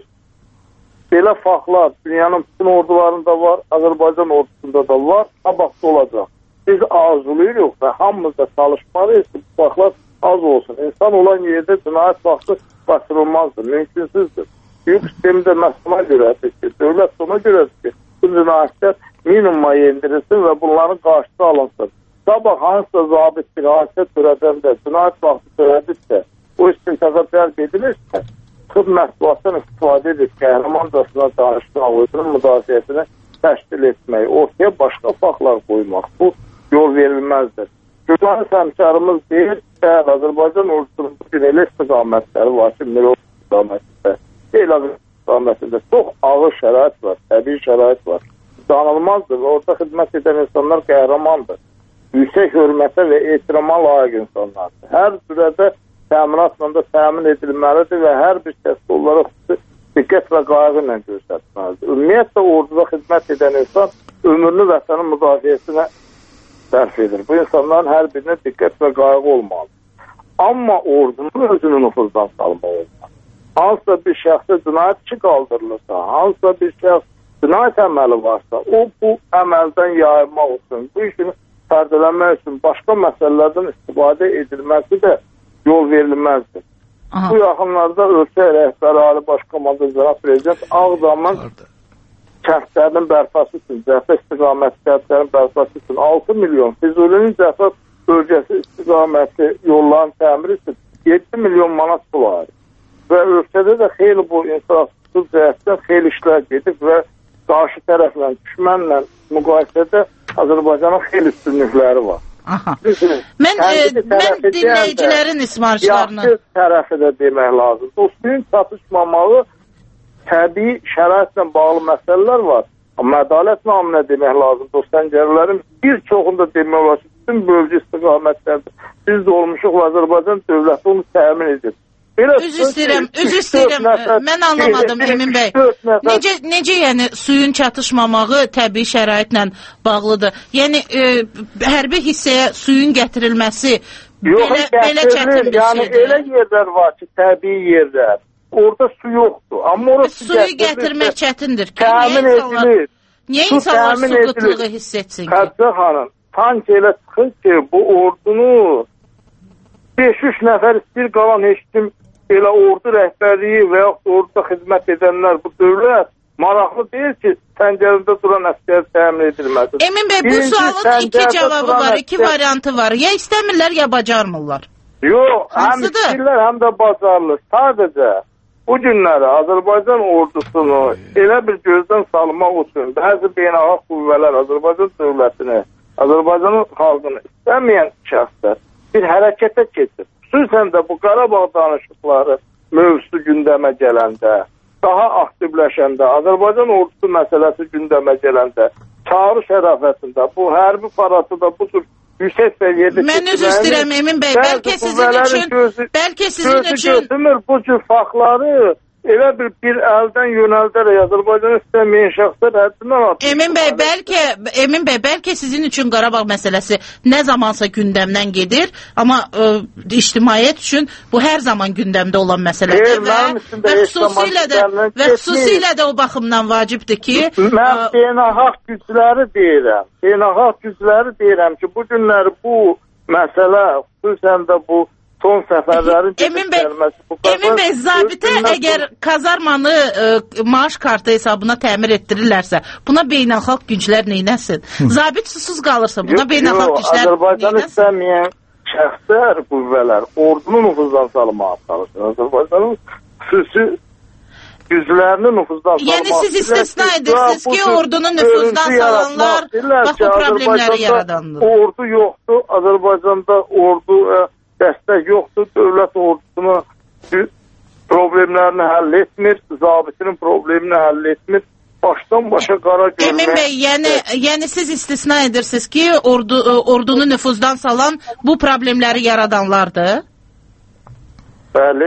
belə faktlar dünyanın bütün ordularında var, Azərbaycan ordusunda da var, qabaqda olacaq. Biz arzuluyuruq və hamımız da çalışmalıyız ki, bu faktlar az olsun. İnsan olan yerdə cinayət faktı qaçırılmazdır, mümkünsüzdür. Büyük sistemdə məhkəmə görədir ki, dövlət ona görədir ki, bu cinayətlər minimuma yendirilsin və bunların qarşısı alınsın. Sabah hansısa zabit bir hadisə törədəndə, cinayət vaxtı törədirsə, o istintaqa cəlb edilirsə, xıb mətbuatdan istifadə edib qəhrəmancasına danışmaq, özünün müdafiəsini təşkil etmək, ortaya başqa faktlar qoymaq, bu yol verilməzdir. Gürcani həmkarımız deyir, Azərbaycan ordusunun bugün elə istiqamətləri var ki, Mirov istiqamətində, elə istiqamətində çox ağır şərait var, təbii şərait var. Danılmazdır və orada xidmət edən insanlar qəhrəmandır. Yüksək hörmətə və ehtirama layiq insanlardır. Hər sürədə təminatla da təmin edilməlidir və hər bir kəs onlara xüsusi diqqət və qayğı ilə göstərməlidir. Ümumiyyətlə, orduda xidmət edən insan ömrünü vətənin müdafiəsinə sərf edir. Bu insanların hər birinə diqqət və qayğı olmalıdır. Amma ordunun özünü nüfuzdan salmaq olmaz. Hansısa bir şəxsə cinayət ki qaldırılırsa, hansısa bir şəxs cinayət əməli varsa, o bu əməldən yayılmaq üçün, bu işini pərdələnmək üçün başqa məsələlərdən istifadə edilməsi də yol verilməzdir. Aha. Bu yaxınlarda ölkə rəhbəri Ali Baş Komandan Cənab Prezident Ağdamın kəndlərinin bərpası üçün, cəbhə istiqaməti kəndlərinin bərpası üçün 6 milyon, Füzulinin cəbhə bölgəsi istiqaməti yolların təmiri üçün 7 milyon manat pul ayırır. Və ölkədə də xeyli bu infrastruktur cəhətdən xeyli işlər gedib və qarşı tərəflə, düşmənlə müqayisədə Azərbaycanın xeyli üstünlükləri var. Aha. Mən dinləyicilərin ismarışlarını yaxşı tərəfi də demək lazımdır. O suyun çatışmamağı təbii şəraitlə bağlı məsələlər var. Amma ədalət naminə demək lazımdır. O səngərlərin bir çoxunda demək olar ki, bütün bölgə istiqamətlərdir. Biz də olmuşuq və Azərbaycan dövləti onu təmin edir. Üzr istəyirəm, mən anlamadım Emin bəy. Necə yəni suyun çatışmamağı təbii şəraitlə bağlıdır? Yəni hərbi hissəyə suyun gətirilməsi belə çətin bir şeydir. Yəni elə yerlər var ki, təbii yerlər. Orada su yoxdur. Amma orası suyu gətirmək çətindir. Təmin edilir. Niyə insanlar su qıtlığı hiss etsin ki? Xəzər xanım, sanki elə çıxır ki, bu ordunu 5-3 nəfər istəyir, qalan heç kim elə ordu rəhbərliyi və yaxud orduda xidmət edənlər, bu dövlət maraqlı deyil ki, səngərində duran əskər təmin edilməsin. Emin bəy, bu sualın iki cavabı var, iki variantı var. Ya istəmirlər, ya bacarmırlar. Yox, həm istəyirlər, həm də bacarılır. Sadəcə bu günləri Azərbaycan ordusunu elə bir gözdən salmaq üçün bəzi beynəlxalq qüvvələr Azərbaycan dövlətini, Azərbaycanın xalqını istəməyən şəxslər bir hərəkətə keçir. Xüsusən də bu Qarabağ danışıqları mövzusu gündəmə gələndə, daha aktivləşəndə, Azərbaycan ordusu məsələsi gündəmə gələndə, çağrı şərafətində, bu hərbi paratıda bu tür yüksək səviyyədə... Mən üzr istəyirəm Emin bəy, bəlkə sizin üçün... Bu cür faktları elə bir əldən yönəldərək Azərbaycan istəməyən şəxslər həddindən atır. Emin bəy, bəlkə sizin üçün Qarabağ məsələsi nə zamansa gündəmdən gedir, amma ictimaiyyət üçün bu hər zaman gündəmdə olan məsələdir və xüsusilə də o baxımdan vacibdir ki... Mən beynəlxalq gücləri deyirəm ki, bu günləri bu məsələ, xüsusən də bu son səfərlərin Emin bəy, zabitə əgər kazarmanı maaş kartı hesabına təmir etdirirlərsə, buna beynəlxalq güclər neynəsin? Zabit susuz qalırsa, buna beynəlxalq güclər neynəsin? Azərbaycan istəməyən şəxslər, qüvvələr, ordunu nüfuzdan salmağa çalışır. Azərbaycanın xüsusi güclərini nüfuzdan salmağa çalışır. Yəni siz istisna edirsiniz ki, ordunun nüfuzdan salanlar bax bu problemləri yaradandır. Ordu yoxdur, Azərbaycanda ordu... dəstək yoxdur, dövlət ordusunu problemlərini həll etmir, zabitinin problemini həll etmir, başdan başa qara görmək... Emin bəy, yəni siz istisna edirsiniz ki, ordunu nüfuzdan salan bu problemləri yaradanlardır? Bəli.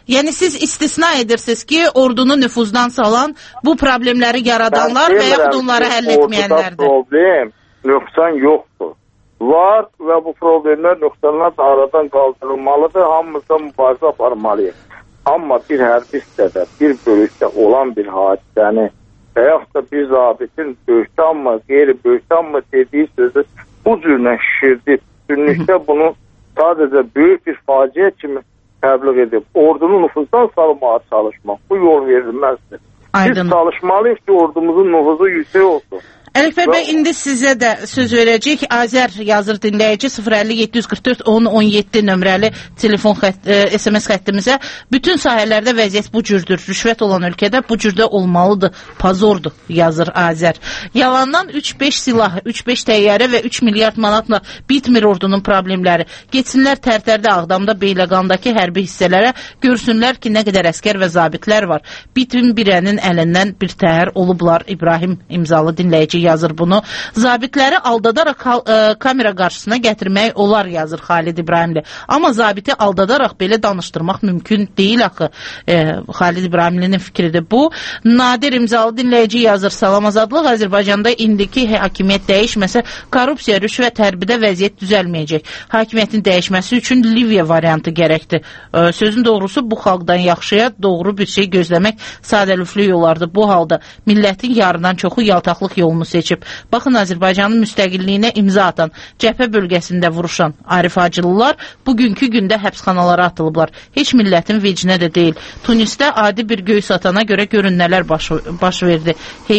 Yəni siz istisna edirsiniz ki, ordunu nüfuzdan salan, bu problemləri yaradanlar və yaxud onları həll etməyənlərdir. Problem, nöqsan yoxdur. Var və bu problemlər, nöqsanlar da aradan qaldırılmalıdır. Hamımızda mübarizə aparmalıyıq. Amma bir hərbi hissədə, bir bölükdə olan bir hadisəni və yaxud da bir zabitin böyükdanmı, qeyri-böyükdanmı dediyi sözü bu cürlə şişirdib, bütünlükdə bunu sadəcə böyük bir faciə kimi təbliğ edib, ordunu nüfuzdan salmağa çalışmaq, bu yol verilməzdir. Biz çalışmalıyıq ki, ordumuzun nüfuzu yüksək olsun. Ələkbər bəy, indi sizə də söz verəcək. Azər yazır dinləyici 050-744-10-17 nömrəli telefon SMS xəttimizə. Bütün sahələrdə vəziyyət bu cürdür. Rüşvət olan ölkədə bu cürdə olmalıdır. Pazordur, yazır Azər. Yalandan 3-5 silah, 3-5 təyyarə və 3 milyard manatla bitmir ordunun problemləri. Geçsinlər Tərtərdə, Ağdamda, Beyləqandakı hərbi hissələrə, görsünlər ki, nə qədər əskər və zabitlər var. Bitin birənin əlindən bir təhər olublar. İbrahim imzalı dinləyici yazır bunu. Zabitləri aldadaraq kamera qarşısına gətirmək olar, yazır Xalid İbrahimli. Amma zabiti aldadaraq belə danışdırmaq mümkün deyil axı. Xalid İbrahimlinin fikridir bu. Nadir imzalı dinləyici yazır. Salam azadlıq, Azərbaycanda indiki hakimiyyət dəyişməsə, korrupsiya, rüşvət, hərbidə vəziyyət düzəlməyəcək. Hakimiyyətin dəyişməsi üçün Liviya variantı gərəkdir. Sözün doğrusu bu xalqdan yaxşıya doğru bir şey gözləmək sadəlüflü olardı. Bu halda millətin yarından çoxu yaltaqlıq yolunu seçib. Baxın, Azərbaycanın müstəqilliyinə imza atan, cəbhə bölgəsində vuruşan Arif Hacılılar bugünkü gündə həbsxanalara atılıblar. Heç millətin vecinə də deyil. Tunisdə adi bir göy satana görə görün nələr baş verdi.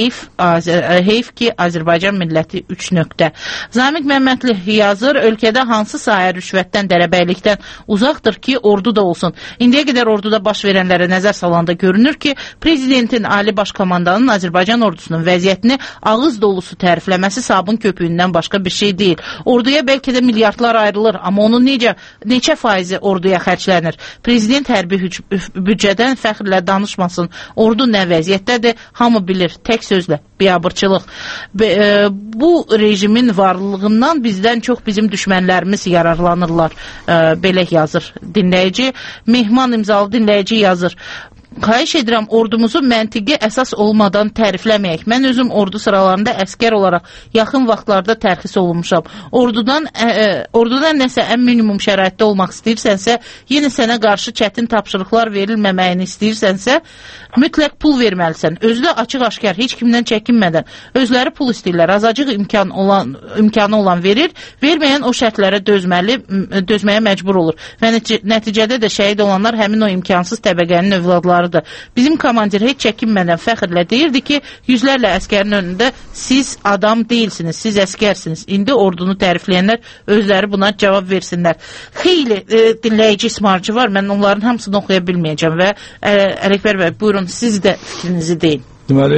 Heyf ki, Azərbaycan milləti 3 nöqtə. Zamiq Məmmədli yazır, ölkədə hansı sahə rüşvətdən, dərəbəylikdən uzaqdır ki, ordu da olsun. İndiyə qədər orduda baş verənlərə nəzər salanda görünür ki, prezidentin, ali başkomandanın Azərbaycan ordusunun vəziyyətini ağız dolusu tərifləməsi sabun köpüyündən başqa bir şey deyil. Orduya bəlkə də milyardlar ayrılır, amma onun neçə faizi orduya xərclənir? Prezident hərbi büdcədən fəxrlə danışmasın. Ordu nə vəziyyətdədir? Hamı bilir, tək sözlə, biabırçılıq. Bu rejimin varlığından bizdən çox bizim düşmənlərimiz yararlanırlar. Belə yazır dinləyici. Mehman imzalı dinləyici yazır. Xahiş edirəm, ordumuzu məntiqi əsas olmadan tərifləməyək. Mən özüm ordu sıralarında əskər olaraq yaxın vaxtlarda tərxis olunmuşam. Ordudan nəsə ən minimum şəraitdə olmaq istəyirsənsə, yenə sənə qarşı çətin tapşırıqlar verilməməyini istəyirsənsə, mütləq pul verməlisən. Özü də açıq-aşkar, heç kimdən çəkinmədən. Özləri pul istəyirlər, azacıq imkanı olan verir, verməyən o şərtlərə dözməyə məcbur olur. Və nəticədə də şəhid olanlar həmin o imkansız təbəqənin övladları. Bizim komandir heç çəkinmədən fəxrlə deyirdi ki, yüzlərlə əskərin önündə siz adam deyilsiniz, siz əskərsiniz. İndi ordunu tərifləyənlər özləri buna cavab versinlər. Xeyli dinləyici ismarcı var, mən onların hamısını oxuya bilməyəcəm və Ələkbər bəy, buyurun, siz də fikrinizi deyin. Deməli,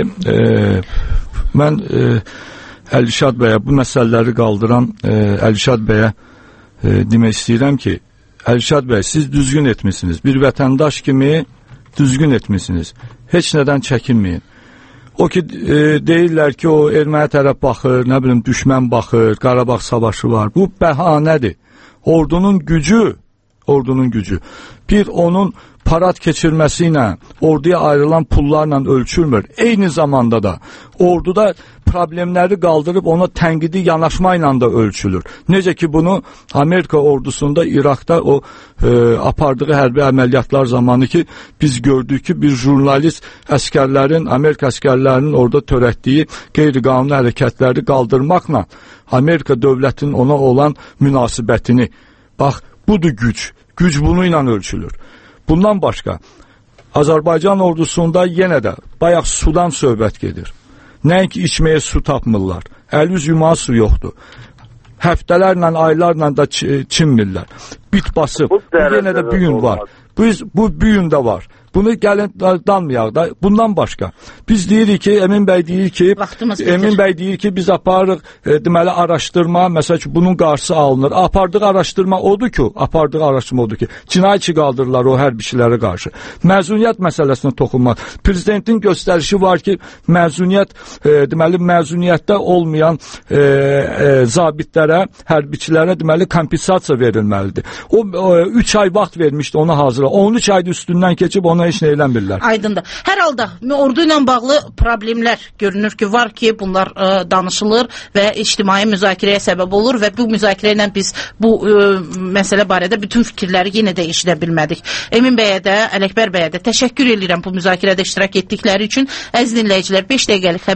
mən Əlişad bəyə, bu məsələləri qaldıran Əlişad bəyə demək istəyirəm ki, Əlişad bəy, siz düzgün etmişsiniz. Bir vətəndaş kimi düzgün etmişsiniz. Heç nədən çəkinməyin. O ki, deyirlər ki, o erməni tərəf baxır, nə bilim, düşmən baxır, Qarabağ savaşı var. Bu bəhanədir. Ordunun gücü, bir onun parad keçirməsi ilə, orduya ayrılan pullarla ölçülmür. Eyni zamanda da orduda problemləri qaldırıb ona tənqidi yanaşma ilə də ölçülür. Necə ki, bunu Amerika ordusunda, İraqda o apardığı hərbi əməliyyatlar zamanı ki, biz gördük ki, bir jurnalist əskərlərin, Amerika əskərlərinin orada törətdiyi qeyri-qanuni hərəkətləri qaldırmaqla Amerika dövlətinin ona olan münasibətini, bax, budur güc. Güc bunu ilə ölçülür. Bundan başqa, Azərbaycan ordusunda yenə də bayaq sudan söhbət gedir. Nəinki içməyə su tapmırlar. Əl-yüz yumağı su yoxdur. Həftələrlə, aylarla da çinmirlər. Bit basıb. Bu yenə də bu gün var. Bu gün də var. Bunu gəlin danmayaq da. Bundan başqa. Biz deyirik ki, Emin bəy deyir ki, biz aparırıq deməli araşdırma, məsəl ki, bunun qarşısı alınır. Apardığı araşdırma odur ki, cinayətçi qaldırırlar o hərbiçilərə qarşı. Məzuniyyət məsələsinə toxunmaq. Prezidentin göstərişi var ki, məzuniyyətdə olmayan zabitlərə, hərbiçilərə deməli kompensasiya verilməlidir. O 3 ay vaxt vermişdi ona hazırla. 13 ayda üstündən keçib ona heç nə eləmirlər. Aydındır. Hər halda ordu ilə bağlı problemlər görünür ki, var ki, bunlar danışılır və ictimai müzakirəyə səbəb olur və bu müzakirə ilə biz bu məsələ barədə bütün fikirləri yenə də eşidə bilmədik. Emin bəyə də, Ələkbər bəyə də təşəkkür edirəm bu müzakirədə iştirak etdikləri üçün. Əziz dinləyicilər, 5 dəqiqəlik